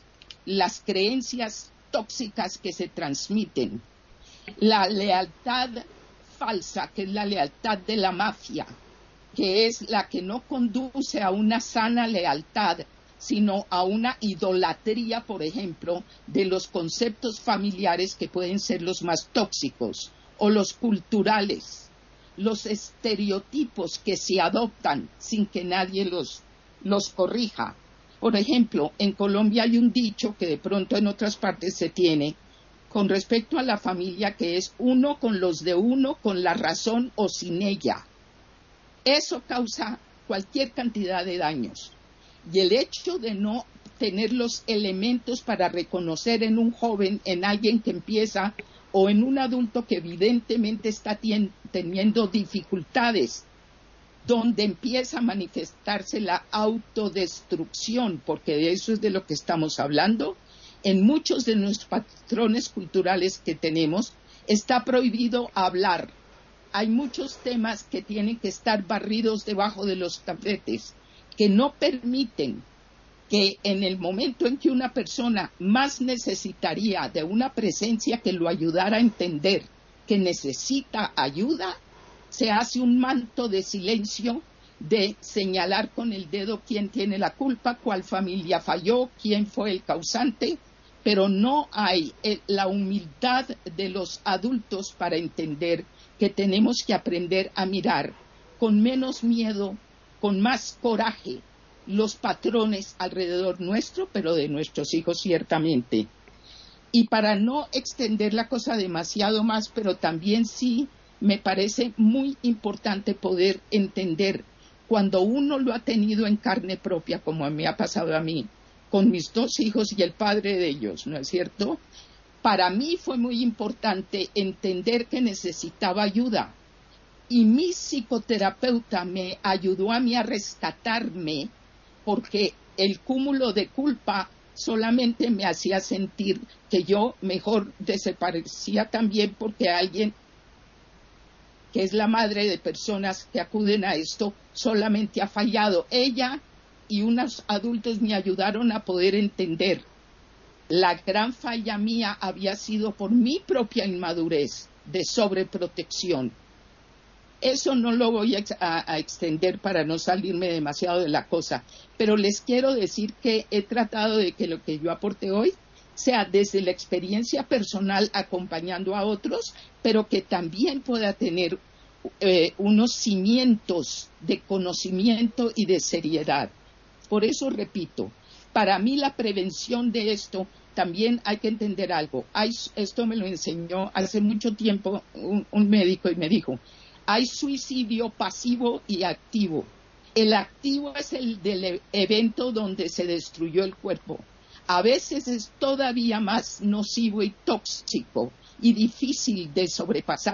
las creencias tóxicas que se transmiten. La lealtad falsa, que es la lealtad de la mafia, que es la que no conduce a una sana lealtad, sino a una idolatría, por ejemplo, de los conceptos familiares que pueden ser los más tóxicos, o los culturales, los estereotipos que se adoptan sin que nadie los corrija. Por ejemplo, en Colombia hay un dicho que de pronto en otras partes se tiene con respecto a la familia, que es uno con los de uno, con la razón o sin ella. Eso causa cualquier cantidad de daños. Y el hecho de no tener los elementos para reconocer en un joven, en alguien que empieza, o en un adulto que evidentemente está teniendo dificultades, donde empieza a manifestarse la autodestrucción, porque de eso es de lo que estamos hablando. En muchos de nuestros patrones culturales que tenemos está prohibido hablar. Hay muchos temas que tienen que estar barridos debajo de los tapetes, que no permiten que en el momento en que una persona más necesitaría de una presencia que lo ayudara a entender que necesita ayuda, se hace un manto de silencio, de señalar con el dedo quién tiene la culpa, cuál familia falló, quién fue el causante, pero no hay la humildad de los adultos para entender que tenemos que aprender a mirar con menos miedo, con más coraje, los patrones alrededor nuestro, pero de nuestros hijos ciertamente. Y para no extender la cosa demasiado más, pero también sí me parece muy importante poder entender cuando uno lo ha tenido en carne propia, como me ha pasado a mí, con mis dos hijos y el padre de ellos, ¿no es cierto? Para mí fue muy importante entender que necesitaba ayuda. Y mi psicoterapeuta me ayudó a mí a rescatarme, porque el cúmulo de culpa solamente me hacía sentir que yo mejor desaparecía también, porque alguien que es la madre de personas que acuden a esto solamente ha fallado. Ella y unos adultos me ayudaron a poder entender. La gran falla mía había sido por mi propia inmadurez de sobreprotección. Eso no lo voy a extender para no salirme demasiado de la cosa, pero les quiero decir que he tratado de que lo que yo aporte hoy sea desde la experiencia personal acompañando a otros, pero que también pueda tener unos cimientos de conocimiento y de seriedad. Por eso repito, para mí la prevención de esto también hay que entender algo. Esto me lo enseñó hace mucho tiempo un médico y me dijo: hay suicidio pasivo y activo. El activo es el del evento donde se destruyó el cuerpo. A veces es todavía más nocivo y tóxico y difícil de sobrepasar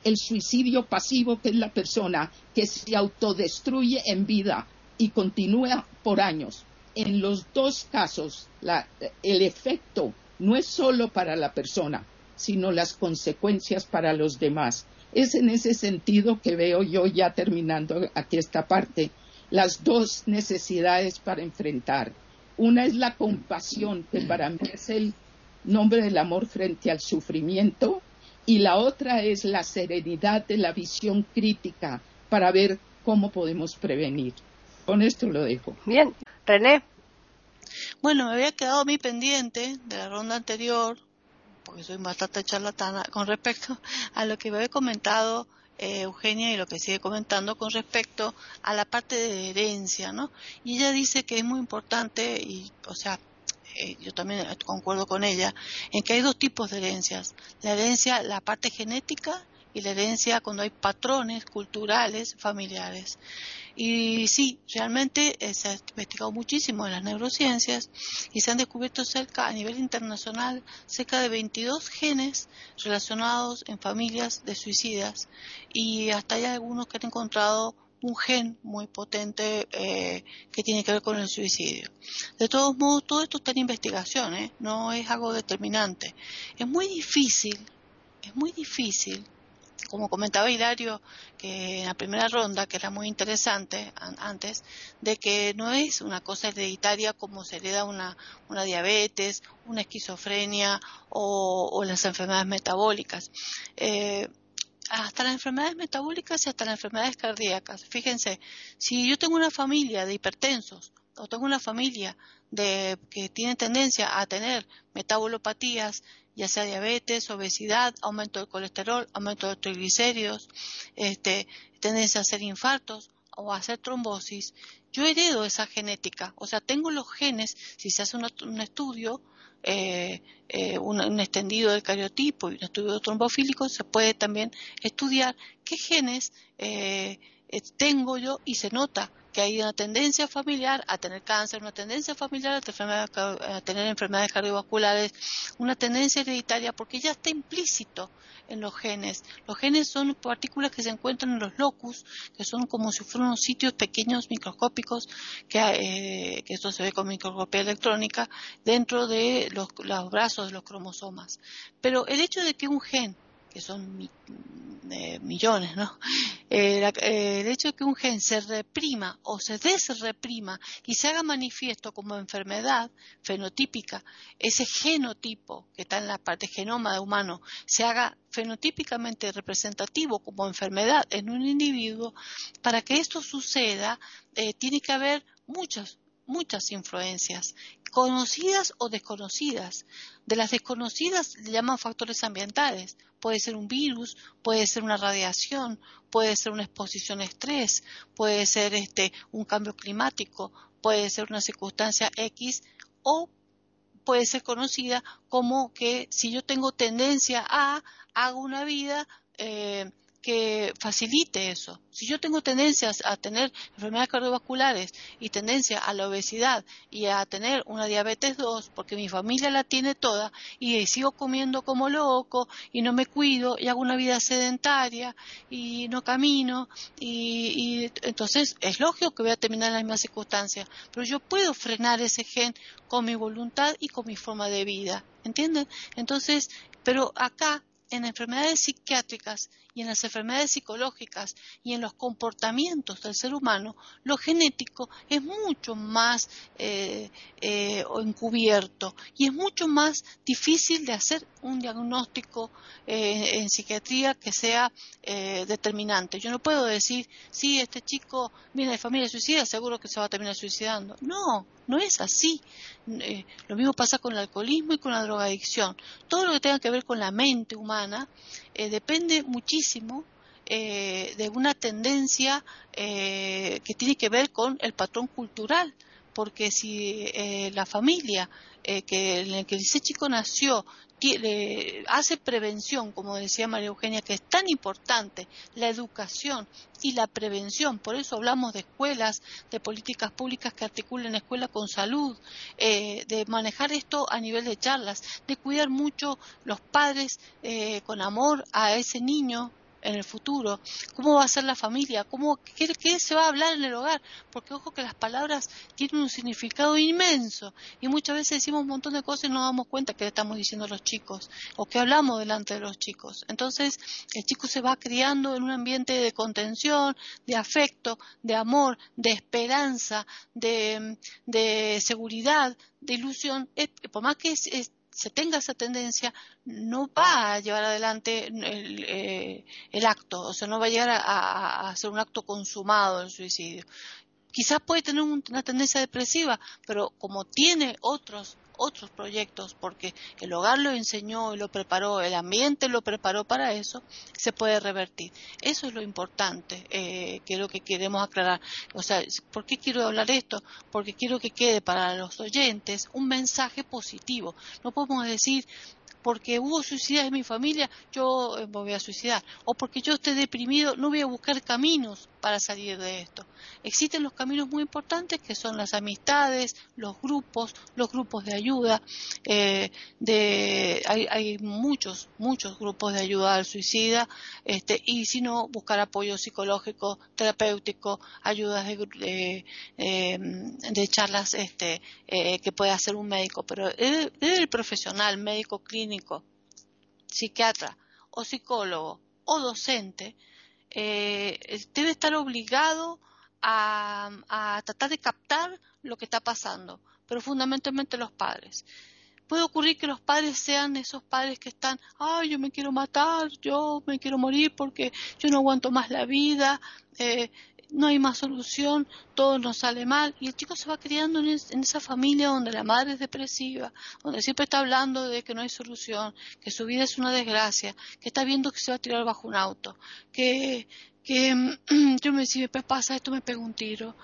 el suicidio pasivo, que es la persona que se autodestruye en vida y continúa por años. En los dos casos, el efecto no es solo para la persona, sino las consecuencias para los demás. Es en ese sentido que veo yo, ya terminando aquí esta parte, las dos necesidades para enfrentar. Una es la compasión, que para mí es el nombre del amor frente al sufrimiento, y la otra es la serenidad de la visión crítica para ver cómo podemos prevenir. Con esto lo dejo. Bien, René. Bueno, me había quedado a mí pendiente de la ronda anterior, porque soy bastante charlatana, con respecto a lo que me había comentado Eugenia y lo que sigue comentando con respecto a la parte de herencia, ¿no? Y ella dice que es muy importante, y, o sea, yo también concuerdo con ella, en que hay dos tipos de herencias. La herencia, la parte genética, y la herencia cuando hay patrones culturales, familiares. Y sí, realmente se ha investigado muchísimo en las neurociencias y se han descubierto a nivel internacional, cerca de 22 genes relacionados en familias de suicidas, y hasta hay algunos que han encontrado un gen muy potente que tiene que ver con el suicidio. De todos modos, todo esto está en investigación, no es algo determinante. Es muy difícil, como comentaba Hilario, que en la primera ronda, que era muy interesante antes, de que no es una cosa hereditaria como se hereda una diabetes, una esquizofrenia o las enfermedades metabólicas. Hasta las enfermedades metabólicas y hasta las enfermedades cardíacas. Fíjense, si yo tengo una familia de hipertensos o tengo una familia que tiene tendencia a tener metabolopatías, ya sea diabetes, obesidad, aumento del colesterol, aumento de los triglicéridos, tendencia a hacer infartos o a hacer trombosis, yo heredo esa genética. O sea, tengo los genes. Si se hace un estudio, un extendido del cariotipo y un estudio trombofílico, se puede también estudiar qué genes tengo yo, y se nota que hay una tendencia familiar a tener cáncer, una tendencia familiar a tener enfermedades cardiovasculares, una tendencia hereditaria, porque ya está implícito en los genes. Los genes son partículas que se encuentran en los locus, que son como si fueran unos sitios pequeños, microscópicos, que esto se ve con microscopía electrónica, dentro de los brazos de los cromosomas. Pero el hecho de que un gen, que son millones, ¿no? El hecho de que un gen se reprima o se desreprima y se haga manifiesto como enfermedad fenotípica, ese genotipo que está en la parte genoma de humano se haga fenotípicamente representativo como enfermedad en un individuo, para que esto suceda tiene que haber muchas influencias, conocidas o desconocidas. De las desconocidas le llaman factores ambientales. Puede ser un virus, puede ser una radiación, puede ser una exposición a estrés, puede ser un cambio climático, puede ser una circunstancia X, o puede ser conocida como que si yo tengo tendencia hago una vida que facilite eso. Si yo tengo tendencias a tener enfermedades cardiovasculares y tendencia a la obesidad y a tener una diabetes 2, porque mi familia la tiene toda, y sigo comiendo como loco y no me cuido y hago una vida sedentaria y no camino, y entonces es lógico que voy a terminar en las mismas circunstancias, pero yo puedo frenar ese gen con mi voluntad y con mi forma de vida, ¿entienden? Entonces, pero acá en enfermedades psiquiátricas y en las enfermedades psicológicas y en los comportamientos del ser humano, lo genético es mucho más encubierto, y es mucho más difícil de hacer un diagnóstico en psiquiatría que sea determinante. Yo no puedo decir, sí, este chico viene de familia suicida, seguro que se va a terminar suicidando. No es así. Lo mismo pasa con el alcoholismo y con la drogadicción. Todo lo que tenga que ver con la mente humana depende muchísimo de una tendencia que tiene que ver con el patrón cultural, porque si la familia en la que ese chico nació hace prevención, como decía María Eugenia, que es tan importante la educación y la prevención, por eso hablamos de escuelas, de políticas públicas que articulen escuela con salud, de manejar esto a nivel de charlas, de cuidar mucho los padres con amor a ese niño, en el futuro, cómo va a ser la familia, qué se va a hablar en el hogar, porque ojo que las palabras tienen un significado inmenso y muchas veces decimos un montón de cosas y no nos damos cuenta que le estamos diciendo a los chicos o que hablamos delante de los chicos. Entonces el chico se va criando en un ambiente de contención, de afecto, de amor, de esperanza, de seguridad, de ilusión. Por más que se tenga esa tendencia, no va a llevar adelante el acto, o sea, no va a llegar a hacer un acto consumado el suicidio. Quizás puede tener una tendencia depresiva, pero como tiene otros proyectos, porque el hogar lo enseñó y lo preparó, el ambiente lo preparó para eso, se puede revertir. Eso es lo importante, que es lo que queremos aclarar. O sea, ¿por qué quiero hablar esto? Porque quiero que quede para los oyentes un mensaje positivo. No podemos decir, porque hubo suicidios en mi familia, yo me voy a suicidar. O porque yo esté deprimido, no voy a buscar caminos para salir de esto. Existen los caminos muy importantes que son las amistades, los grupos de ayuda. Hay muchos grupos de ayuda al suicida, y si no, buscar apoyo psicológico, terapéutico, ayudas de charlas que puede hacer un médico, pero el profesional, médico clínico, psiquiatra o psicólogo o docente, debe estar obligado a tratar de captar lo que está pasando, pero fundamentalmente los padres. Puede ocurrir que los padres sean esos padres que están, ay, yo me quiero matar, yo me quiero morir porque yo no aguanto más la vida, no hay más solución, todo nos sale mal, y el chico se va criando en esa familia donde la madre es depresiva, donde siempre está hablando de que no hay solución, que su vida es una desgracia, que está viendo que se va a tirar bajo un auto, que si me pasa esto me pego un tiro,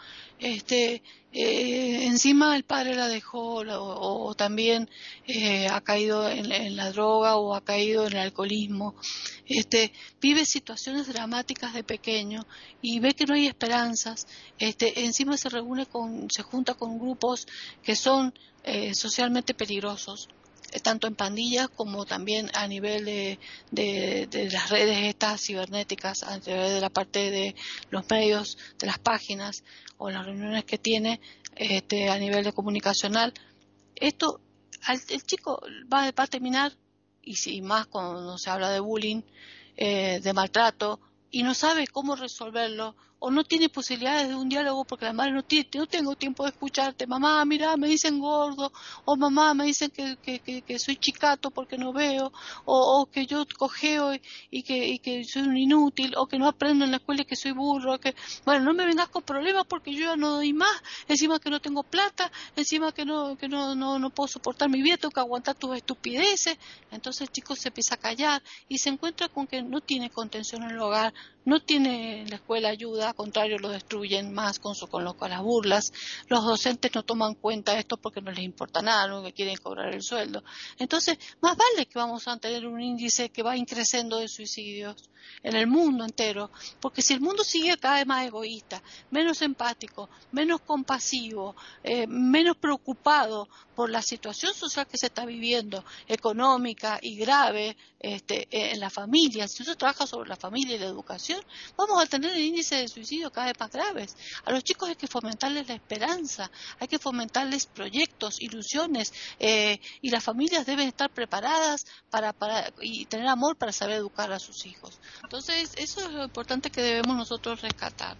encima el padre la dejó o también ha caído en la droga o ha caído en el alcoholismo, vive situaciones dramáticas de pequeño y ve que no hay esperanzas, encima se junta con grupos que son socialmente peligrosos, tanto en pandillas como también a nivel de las redes estas cibernéticas, a través de la parte de los medios, de las páginas o las reuniones que tiene a nivel de comunicacional. Esto, el chico va a terminar, y si más cuando se habla de bullying, de maltrato, y no sabe cómo resolverlo, o no tiene posibilidades de un diálogo porque la madre no tengo tiempo de escucharte, mamá, mira, me dicen gordo, o mamá, me dicen que soy chicato porque no veo, o que yo cojeo y que soy un inútil, o que no aprendo en la escuela y que soy burro, bueno, no me vengas con problemas porque yo ya no doy más, encima que no tengo plata, encima que no puedo soportar mi vida, tengo que aguantar tus estupideces. Entonces el chico se empieza a callar y se encuentra con que no tiene contención en el hogar, no tiene en la escuela ayuda, al contrario, lo destruyen más con las burlas. Los docentes no toman cuenta de esto porque no les importa nada, lo que quieren cobrar el sueldo. Entonces, más vale que vamos a tener un índice que va increciendo de suicidios en el mundo entero, porque si el mundo sigue cada vez más egoísta, menos empático, menos compasivo, menos preocupado por la situación social que se está viviendo, económica y grave, en la familia, si uno trabaja sobre la familia y la educación, vamos a tener el índice de suicidio cada vez más graves. A los chicos hay que fomentarles la esperanza, hay que fomentarles proyectos, ilusiones, y las familias deben estar preparadas y tener amor para saber educar a sus hijos. Entonces, eso es lo importante que debemos nosotros rescatar,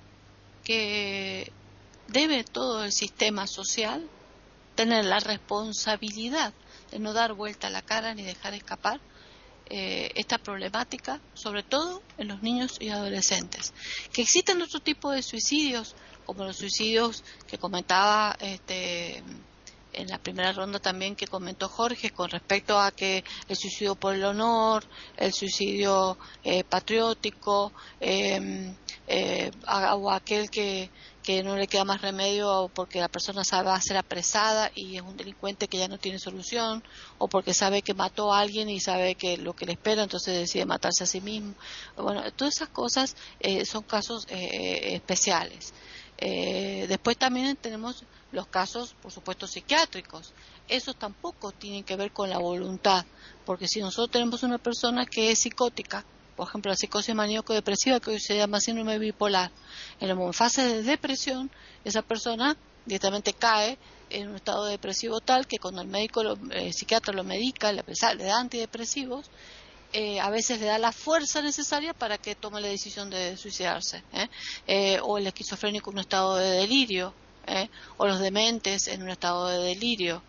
que debe todo el sistema social tener la responsabilidad de no dar vuelta a la cara ni dejar escapar esta problemática, sobre todo en los niños y adolescentes. Que existen otro tipo de suicidios, como los suicidios que comentaba en la primera ronda también que comentó Jorge, con respecto a que el suicidio por el honor, el suicidio patriótico, o aquel que no le queda más remedio porque la persona va a ser apresada y es un delincuente que ya no tiene solución, o porque sabe que mató a alguien y sabe que lo que le espera, entonces decide matarse a sí mismo. Bueno, todas esas cosas son casos especiales. Después también tenemos los casos, por supuesto, psiquiátricos. Esos tampoco tienen que ver con la voluntad, porque si nosotros tenemos una persona que es psicótica, por ejemplo, la psicosis maníaco-depresiva, que hoy se llama síndrome bipolar. En fase de depresión, esa persona directamente cae en un estado depresivo tal que cuando el psiquiatra lo medica, le da antidepresivos, a veces le da la fuerza necesaria para que tome la decisión de suicidarse, o el esquizofrénico en un estado de delirio, o los dementes en un estado de delirio,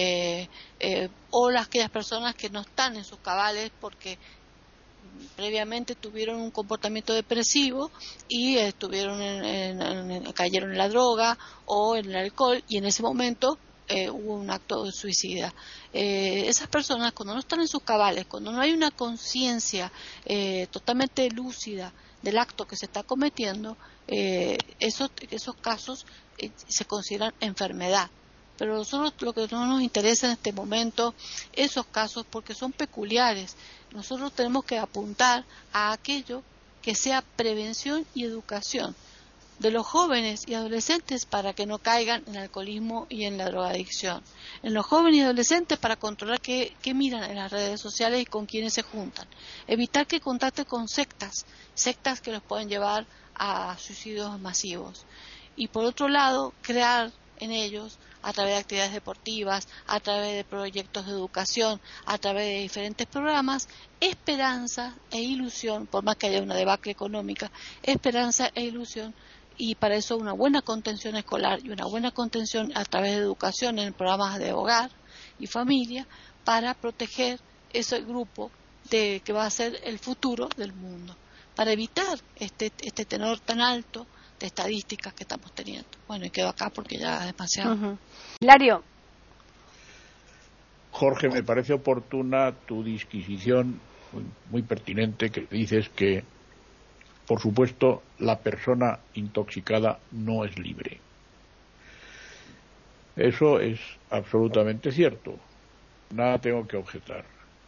o aquellas personas que no están en sus cabales porque previamente tuvieron un comportamiento depresivo y cayeron en la droga o en el alcohol, y en ese momento hubo un acto de suicida. Esas personas, cuando no están en sus cabales, cuando no hay una conciencia totalmente lúcida del acto que se está cometiendo, esos casos se consideran enfermedad. Pero nosotros lo que no nos interesa en este momento, esos casos, porque son peculiares. Nosotros tenemos que apuntar a aquello que sea prevención y educación de los jóvenes y adolescentes para que no caigan en el alcoholismo y en la drogadicción. En los jóvenes y adolescentes para controlar qué miran en las redes sociales y con quiénes se juntan. Evitar que contacten con sectas que los pueden llevar a suicidios masivos. Y por otro lado, crear en ellos, a través de actividades deportivas, a través de proyectos de educación, a través de diferentes programas, esperanza e ilusión, por más que haya una debacle económica, esperanza e ilusión, y para eso una buena contención escolar y una buena contención a través de educación en programas de hogar y familia, para proteger ese grupo que va a ser el futuro del mundo, para evitar este tenor tan alto de estadísticas que estamos teniendo. Bueno, y quedo acá porque ya es demasiado. Uh-huh. Hilario. Jorge, me parece oportuna tu disquisición, muy pertinente, que dices que, por supuesto, la persona intoxicada no es libre. Eso es absolutamente cierto. Nada tengo que objetar.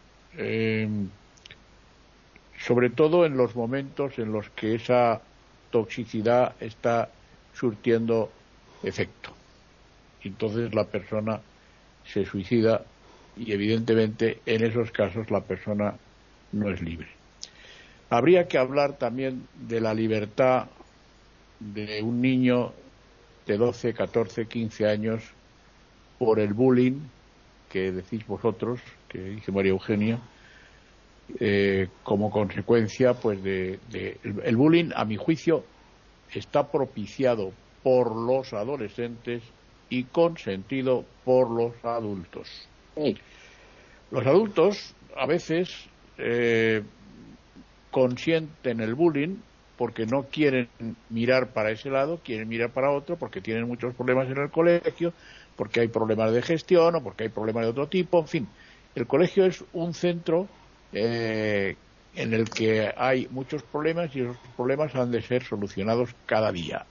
Sobre todo en los momentos en los que esa toxicidad está surtiendo efecto. Entonces la persona se suicida y evidentemente en esos casos la persona no es libre. Habría que hablar también de la libertad de un niño de 12, 14, 15 años por el bullying que decís vosotros, que dice María Eugenia, como consecuencia pues el bullying, a mi juicio, está propiciado por los adolescentes y consentido por los adultos. Los adultos a veces consienten el bullying porque no quieren mirar para ese lado, quieren mirar para otro, porque tienen muchos problemas en el colegio, porque hay problemas de gestión o porque hay problemas de otro tipo, en fin. El colegio es un centro en el que hay muchos problemas y esos problemas han de ser solucionados cada día.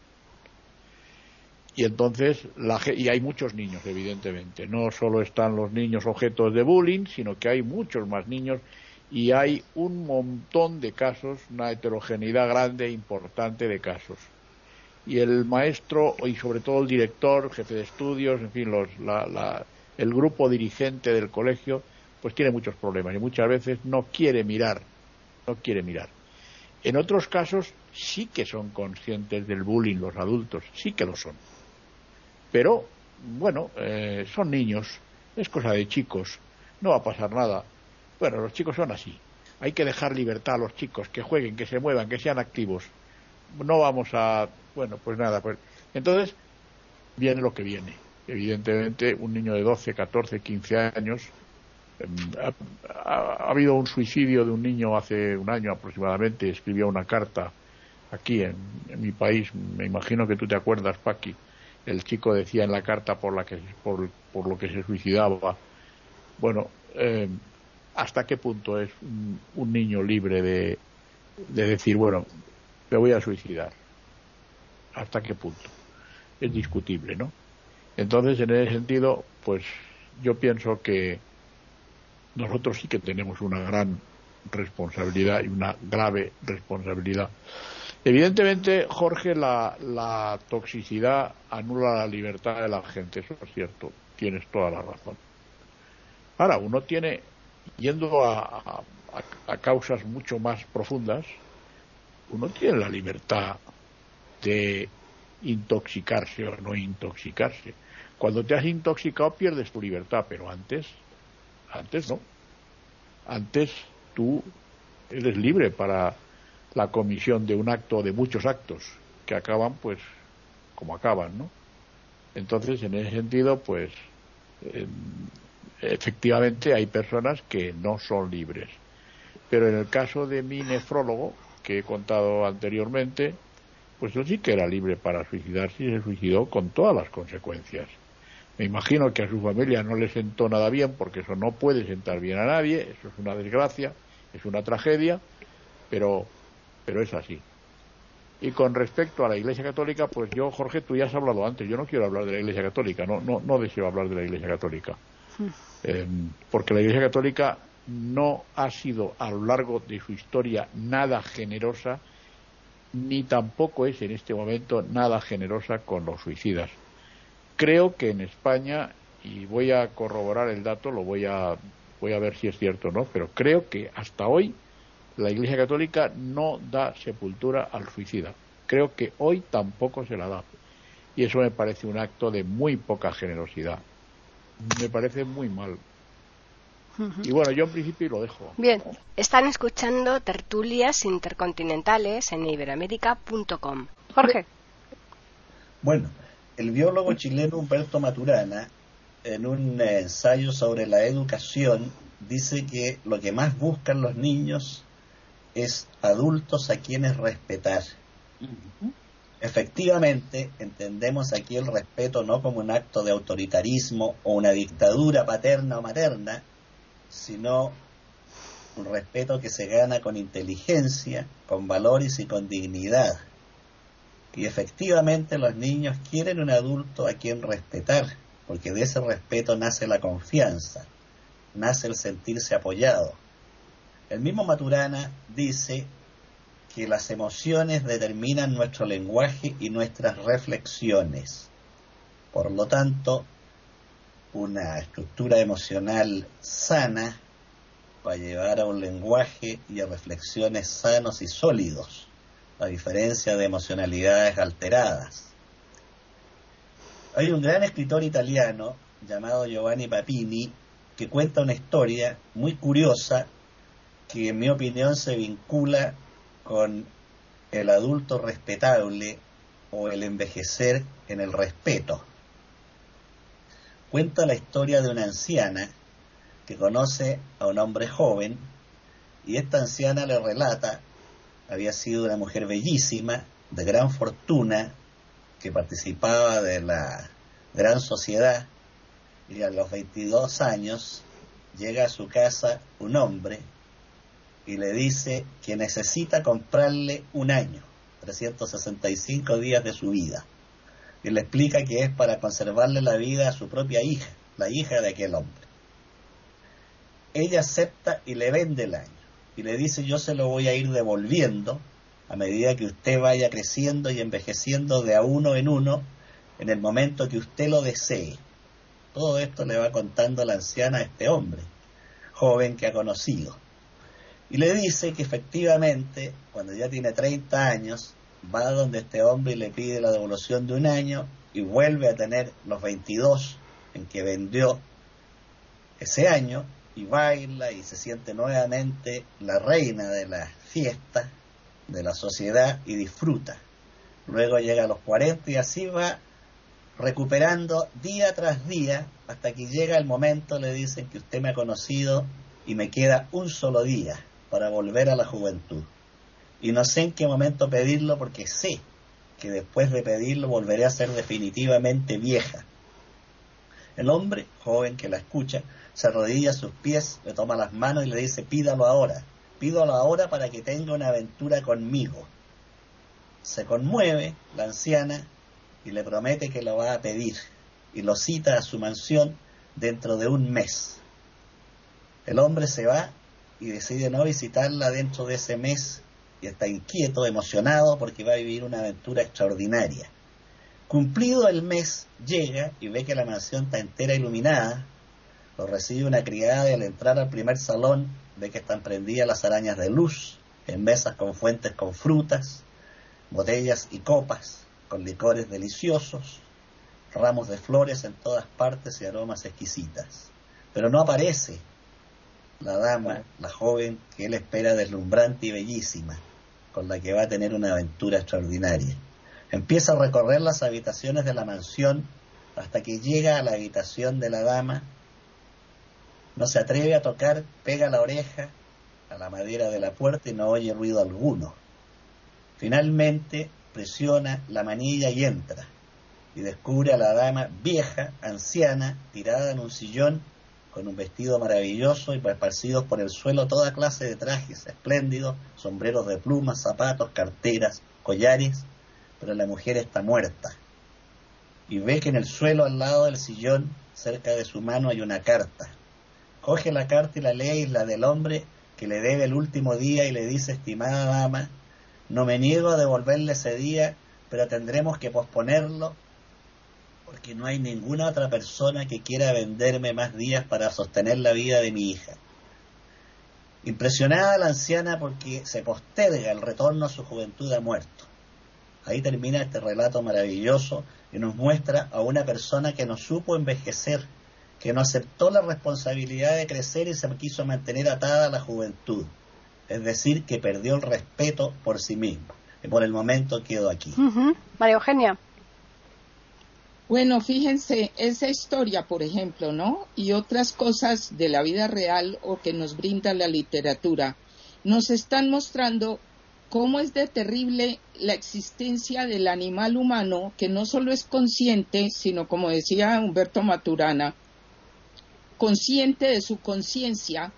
Y entonces, y hay muchos niños, evidentemente. No solo están los niños objetos de bullying, sino que hay muchos más niños y hay un montón de casos, una heterogeneidad grande e importante de casos. Y el maestro, y sobre todo el director, jefe de estudios, en fin, el grupo dirigente del colegio, pues tiene muchos problemas y muchas veces no quiere mirar. En otros casos sí que son conscientes del bullying los adultos, sí que lo son. Pero, bueno, son niños, es cosa de chicos, no va a pasar nada. Bueno, los chicos son así. Hay que dejar libertad a los chicos, que jueguen, que se muevan, que sean activos. No vamos a... Bueno, pues nada, pues... Entonces, viene lo que viene. Evidentemente, un niño de 12, 14, 15 años... Ha habido un suicidio de un niño hace un año aproximadamente. Escribió una carta aquí en mi país. Me imagino que tú te acuerdas, Paqui. El chico decía en la carta por lo que se suicidaba. Bueno, ¿hasta qué punto es un niño libre de decir, bueno, me voy a suicidar? ¿Hasta qué punto? Es discutible, ¿no? Entonces, en ese sentido, pues yo pienso que nosotros sí que tenemos una gran responsabilidad y una grave responsabilidad. Evidentemente, Jorge, la toxicidad anula la libertad de la gente, eso es cierto, tienes toda la razón. Ahora, uno tiene, yendo a a causas mucho más profundas, uno tiene la libertad de intoxicarse o no intoxicarse. Cuando te has intoxicado pierdes tu libertad, pero antes no. Antes tú eres libre para la comisión de un acto o de muchos actos que acaban pues como acaban, ¿no? Entonces, en ese sentido, pues efectivamente hay personas que no son libres. Pero en el caso de mi nefrólogo, que he contado anteriormente, pues yo sí que era libre para suicidarse y se suicidó con todas las consecuencias. Me imagino que a su familia no le sentó nada bien, porque eso no puede sentar bien a nadie, eso es una desgracia, es una tragedia, pero es así. Y con respecto a la Iglesia Católica, pues yo, Jorge, tú ya has hablado antes, yo no quiero hablar de la Iglesia Católica, no deseo hablar de la Iglesia Católica, porque la Iglesia Católica no ha sido a lo largo de su historia nada generosa, ni tampoco es en este momento nada generosa con los suicidas. Creo que en España, y voy a corroborar el dato, voy a ver si es cierto o no, pero creo que hasta hoy la Iglesia Católica no da sepultura al suicida. Creo que hoy tampoco se la da. Y eso me parece un acto de muy poca generosidad. Me parece muy mal. Y bueno, yo en principio lo dejo. Bien, están escuchando Tertulias Intercontinentales en Iberoamérica.com. Jorge. Bueno, el biólogo chileno Humberto Maturana, en un ensayo sobre la educación, dice que lo que más buscan los niños es adultos a quienes respetar. Efectivamente, entendemos aquí el respeto no como un acto de autoritarismo o una dictadura paterna o materna, sino un respeto que se gana con inteligencia, con valores y con dignidad. Y efectivamente los niños quieren un adulto a quien respetar, porque de ese respeto nace la confianza, nace el sentirse apoyado. El mismo Maturana dice que las emociones determinan nuestro lenguaje y nuestras reflexiones. Por lo tanto, una estructura emocional sana va a llevar a un lenguaje y a reflexiones sanos y sólidos, a diferencia de emocionalidades alteradas. Hay un gran escritor italiano llamado Giovanni Papini que cuenta una historia muy curiosa que en mi opinión se vincula con el adulto respetable o el envejecer en el respeto. Cuenta la historia de una anciana que conoce a un hombre joven y esta anciana le relata, había sido una mujer bellísima, de gran fortuna, que participaba de la gran sociedad, y a los 22 años llega a su casa un hombre y le dice que necesita comprarle un año, 365 días de su vida. Y le explica que es para conservarle la vida a su propia hija, la hija de aquel hombre. Ella acepta y le vende el año. Y le dice, yo se lo voy a ir devolviendo a medida que usted vaya creciendo y envejeciendo de a uno en el momento que usted lo desee. Todo esto le va contando la anciana a este hombre, joven que ha conocido. Y le dice que efectivamente, cuando ya tiene 30 años, va donde este hombre y le pide la devolución de un año y vuelve a tener los 22 en que vendió ese año y baila y se siente nuevamente la reina de la fiesta, de la sociedad y disfruta. Luego llega a los 40 y así va recuperando día tras día hasta que llega el momento, le dicen que usted me ha conocido y me queda un solo día para volver a la juventud. Y no sé en qué momento pedirlo porque sé que después de pedirlo volveré a ser definitivamente vieja. El hombre, joven que la escucha, se arrodilla a sus pies, le toma las manos y le dice, pídalo ahora para que tenga una aventura conmigo. Se conmueve la anciana y le promete que lo va a pedir y lo cita a su mansión dentro de un mes. El hombre se va y decide no visitarla dentro de ese mes y está inquieto, emocionado porque va a vivir una aventura extraordinaria. Cumplido el mes, llega y ve que la mansión está entera iluminada, lo recibe una criada y al entrar al primer salón ve que están prendidas las arañas de luz en mesas con fuentes con frutas, botellas y copas con licores deliciosos, ramos de flores en todas partes y aromas exquisitas. Pero no aparece la dama, la joven que él espera deslumbrante y bellísima, con la que va a tener una aventura extraordinaria. Empieza a recorrer las habitaciones de la mansión hasta que llega a la habitación de la dama. No se atreve a tocar, pega la oreja a la madera de la puerta y no oye ruido alguno. Finalmente presiona la manilla y entra, y descubre a la dama vieja, anciana, tirada en un sillón, con un vestido maravilloso y esparcidos por el suelo toda clase de trajes espléndidos, sombreros de plumas, zapatos, carteras, collares, pero la mujer está muerta. Y ve que en el suelo al lado del sillón, cerca de su mano, hay una carta. Coge la carta y la lee, y es la del hombre que le debe el último día, y le dice: estimada dama, no me niego a devolverle ese día, pero tendremos que posponerlo, porque no hay ninguna otra persona que quiera venderme más días para sostener la vida de mi hija. Impresionada la anciana porque se posterga el retorno a su juventud, ha muerto. Ahí termina este relato maravilloso que nos muestra a una persona que no supo envejecer, que no aceptó la responsabilidad de crecer y se quiso mantener atada a la juventud. Es decir, que perdió el respeto por sí mismo. Y por el momento quedo aquí. María Eugenia. Bueno, fíjense, esa historia, por ejemplo, ¿no? Y otras cosas de la vida real o que nos brinda la literatura, nos están mostrando cómo es de terrible la existencia del animal humano, que no solo es consciente, sino, como decía Humberto Maturana, consciente de su conciencia,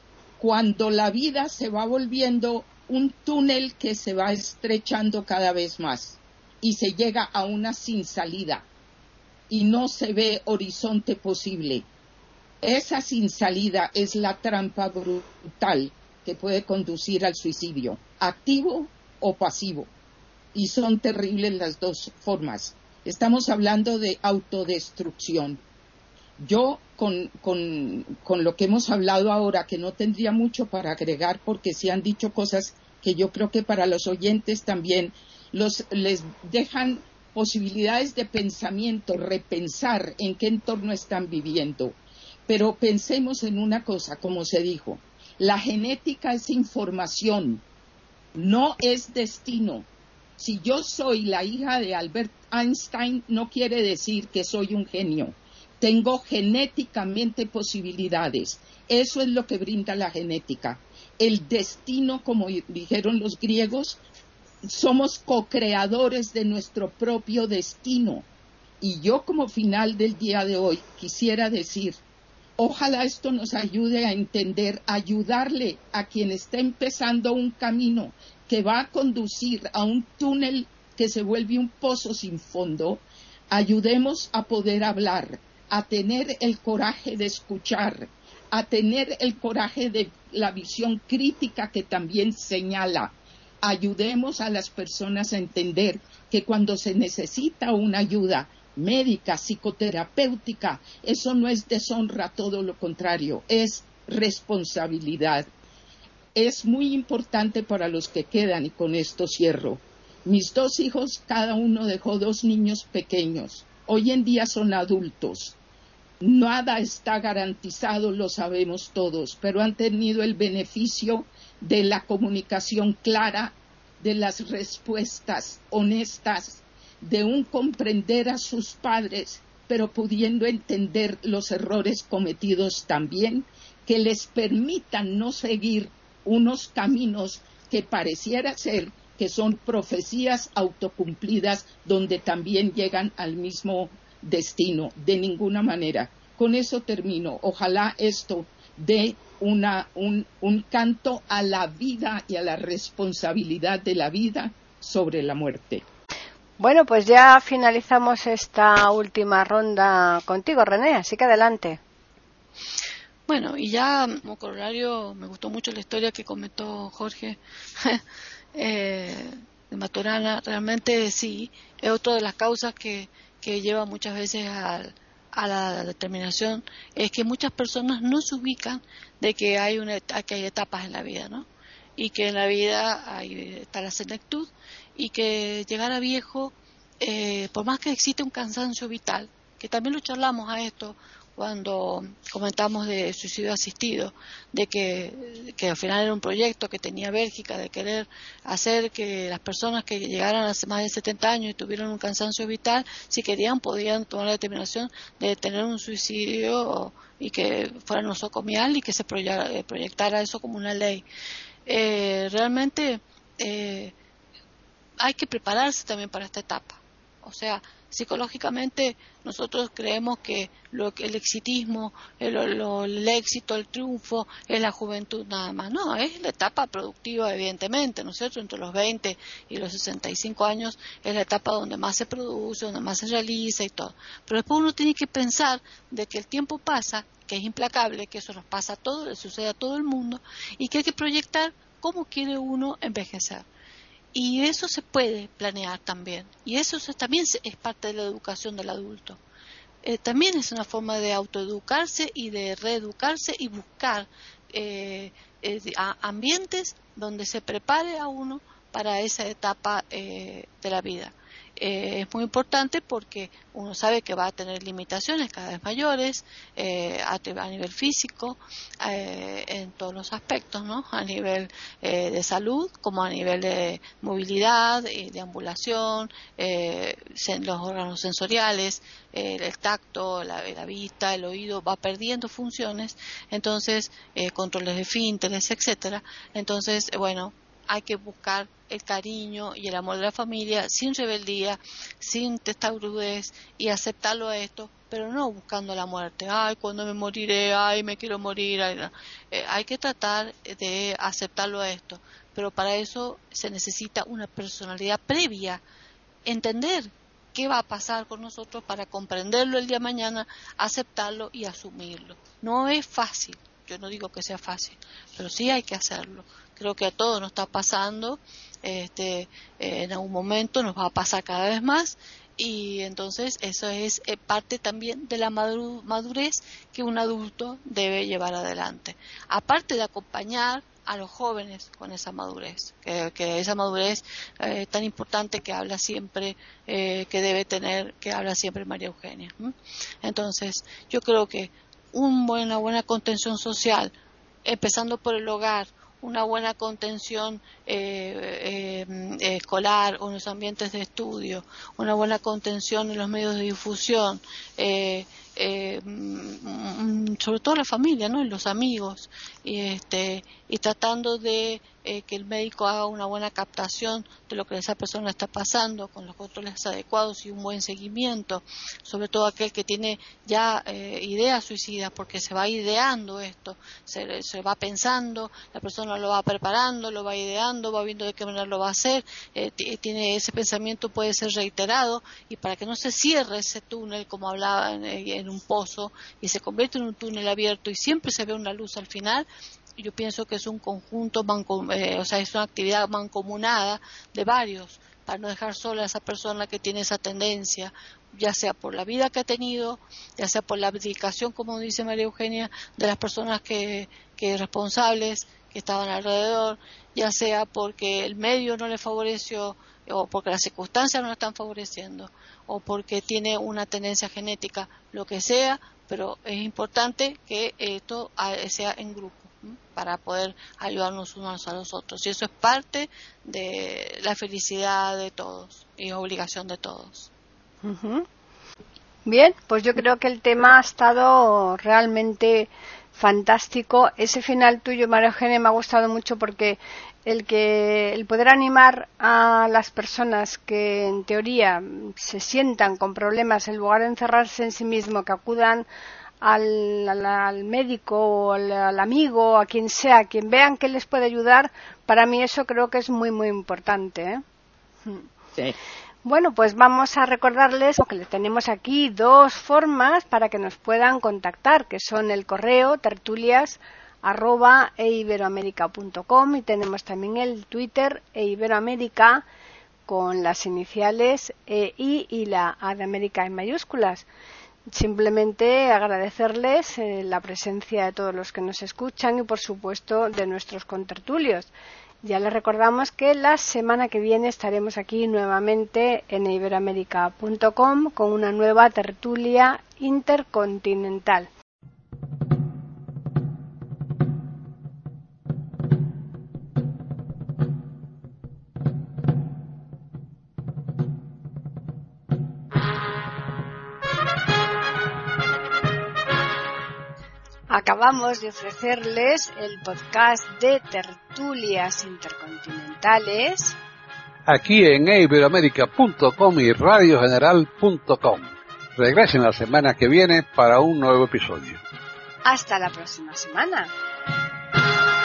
cuando la vida se va volviendo un túnel que se va estrechando cada vez más y se llega a una sin salida y no se ve horizonte posible. Esa sin salida es la trampa brutal que puede conducir al suicidio, activo o pasivo, y son terribles las dos formas. Estamos hablando de autodestrucción. Yo, con lo que hemos hablado ahora, que no tendría mucho para agregar, porque se han dicho cosas que yo creo que para los oyentes también les dejan posibilidades de pensamiento, repensar en qué entorno están viviendo. Pero pensemos en una cosa, como se dijo, la genética es información, no es destino. Si yo soy la hija de Albert Einstein, no quiere decir que soy un genio. Tengo genéticamente posibilidades. Eso es lo que brinda la genética. El destino, como dijeron los griegos, somos co-creadores de nuestro propio destino. Y yo, como final del día de hoy, quisiera decir, ojalá esto nos ayude a entender, ayudarle a quien está empezando un camino que va a conducir a un túnel que se vuelve un pozo sin fondo. Ayudemos a poder hablar, a tener el coraje de escuchar, a tener el coraje de la visión crítica que también señala. Ayudemos a las personas a entender que cuando se necesita una ayuda médica, psicoterapéutica, eso no es deshonra, todo lo contrario, es responsabilidad. Es muy importante para los que quedan, y con esto cierro. Mis dos hijos, cada uno dejó 2 niños pequeños. Hoy en día son adultos. Nada está garantizado, lo sabemos todos, pero han tenido el beneficio de la comunicación clara, de las respuestas honestas, de un comprender a sus padres, pero pudiendo entender los errores cometidos también, que les permitan no seguir unos caminos que pareciera ser que son profecías autocumplidas, donde también llegan al mismo destino, de ninguna manera. Con eso termino. Ojalá esto dé un canto a la vida y a la responsabilidad de la vida sobre la muerte. Bueno, pues ya finalizamos esta última ronda contigo, René, así que adelante. Bueno, y ya como corolario, me gustó mucho la historia que comentó Jorge de Maturana. Realmente sí, es otra de las causas que lleva muchas veces a a la determinación es que muchas personas no se ubican de que hay etapas en la vida, ¿no? Y que en la vida está la senectud y que llegar a viejo, por más que existe un cansancio vital, que también lo charlamos a esto cuando comentamos de suicidio asistido, de que al final era un proyecto que tenía Bélgica de querer hacer que las personas que llegaran a más de 70 años y tuvieran un cansancio vital, si querían podían tomar la determinación de tener un suicidio y que fuera nosocomial y que se proyectara eso como una ley. Realmente hay que prepararse también para esta etapa. O sea, psicológicamente nosotros creemos que el exitismo, el éxito, el triunfo es la juventud nada más. No, es la etapa productiva, evidentemente, ¿no es cierto? Entre los 20 y los 65 años es la etapa donde más se produce, donde más se realiza y todo. Pero después uno tiene que pensar de que el tiempo pasa, que es implacable, que eso nos pasa a todos, le sucede a todo el mundo, y que hay que proyectar cómo quiere uno envejecer. Y eso se puede planear también. Y eso también es parte de la educación del adulto. También es una forma de autoeducarse y de reeducarse y buscar ambientes donde se prepare a uno para esa etapa de la vida. Es muy importante porque uno sabe que va a tener limitaciones cada vez mayores a nivel físico, en todos los aspectos, ¿no? A nivel de salud, como a nivel de movilidad, de ambulación, los órganos sensoriales, el tacto, la vista, el oído, va perdiendo funciones, entonces controles de esfínteres, etcétera. Entonces, bueno, hay que buscar el cariño y el amor de la familia sin rebeldía, sin testarudez, y aceptarlo a esto, pero no buscando la muerte. Ay, cuando me moriré, ay, me quiero morir. Ay, no. Hay que tratar de aceptarlo a esto, pero para eso se necesita una personalidad previa, entender qué va a pasar con nosotros para comprenderlo el día de mañana, aceptarlo y asumirlo. No es fácil, yo no digo que sea fácil, pero sí hay que hacerlo. Creo que a todos nos está pasando, en algún momento nos va a pasar cada vez más, y entonces eso es parte también de la madurez que un adulto debe llevar adelante. Aparte de acompañar a los jóvenes con esa madurez, que esa madurez tan importante que habla siempre, que debe tener, que habla siempre María Eugenia. Entonces, yo creo que una buena contención social, empezando por el hogar, una buena contención escolar o en los ambientes de estudio, una buena contención en los medios de difusión, sobre todo la familia, ¿no? Y los amigos, y tratando de que el médico haga una buena captación de lo que esa persona está pasando, con los controles adecuados y un buen seguimiento, sobre todo aquel que tiene ya ideas suicidas, porque se va ideando esto, se va pensando, la persona lo va preparando, lo va ideando, va viendo de qué manera lo va a hacer, tiene ese pensamiento, puede ser reiterado, y para que no se cierre ese túnel, como hablaba en un pozo, y se convierte en un túnel abierto y siempre se ve una luz al final, yo pienso que es un conjunto, es una actividad mancomunada de varios, para no dejar sola a esa persona que tiene esa tendencia, ya sea por la vida que ha tenido, ya sea por la abdicación, como dice María Eugenia, de las personas que responsables que estaban alrededor, ya sea porque el medio no le favoreció, o porque las circunstancias no lo están favoreciendo, o porque tiene una tendencia genética, lo que sea, pero es importante que esto sea en grupo, para poder ayudarnos unos a los otros, y eso es parte de la felicidad de todos y obligación de todos. Bien, pues yo creo que el tema ha estado realmente fantástico. Ese final tuyo, María Eugenia, me ha gustado mucho, porque el poder animar a las personas que en teoría se sientan con problemas, en lugar de encerrarse en sí mismo, que acudan al médico o al amigo, a quien sea, a quien vean que les puede ayudar, para mí eso creo que es muy muy importante, Sí. Bueno, pues vamos a recordarles que les tenemos aquí dos formas para que nos puedan contactar, que son el correo tertulias@eiberoamerica.com, y tenemos también el Twitter eiberoamerica con las iniciales EI y la A de América en mayúsculas. Simplemente agradecerles la presencia de todos los que nos escuchan y, por supuesto, de nuestros contertulios. Ya les recordamos que la semana que viene estaremos aquí nuevamente en iberoamerica.com con una nueva tertulia intercontinental. Acabamos de ofrecerles el podcast de tertulias intercontinentales aquí en iberoamerica.com y radiogeneral.com. Regresen la semana que viene para un nuevo episodio. Hasta la próxima semana.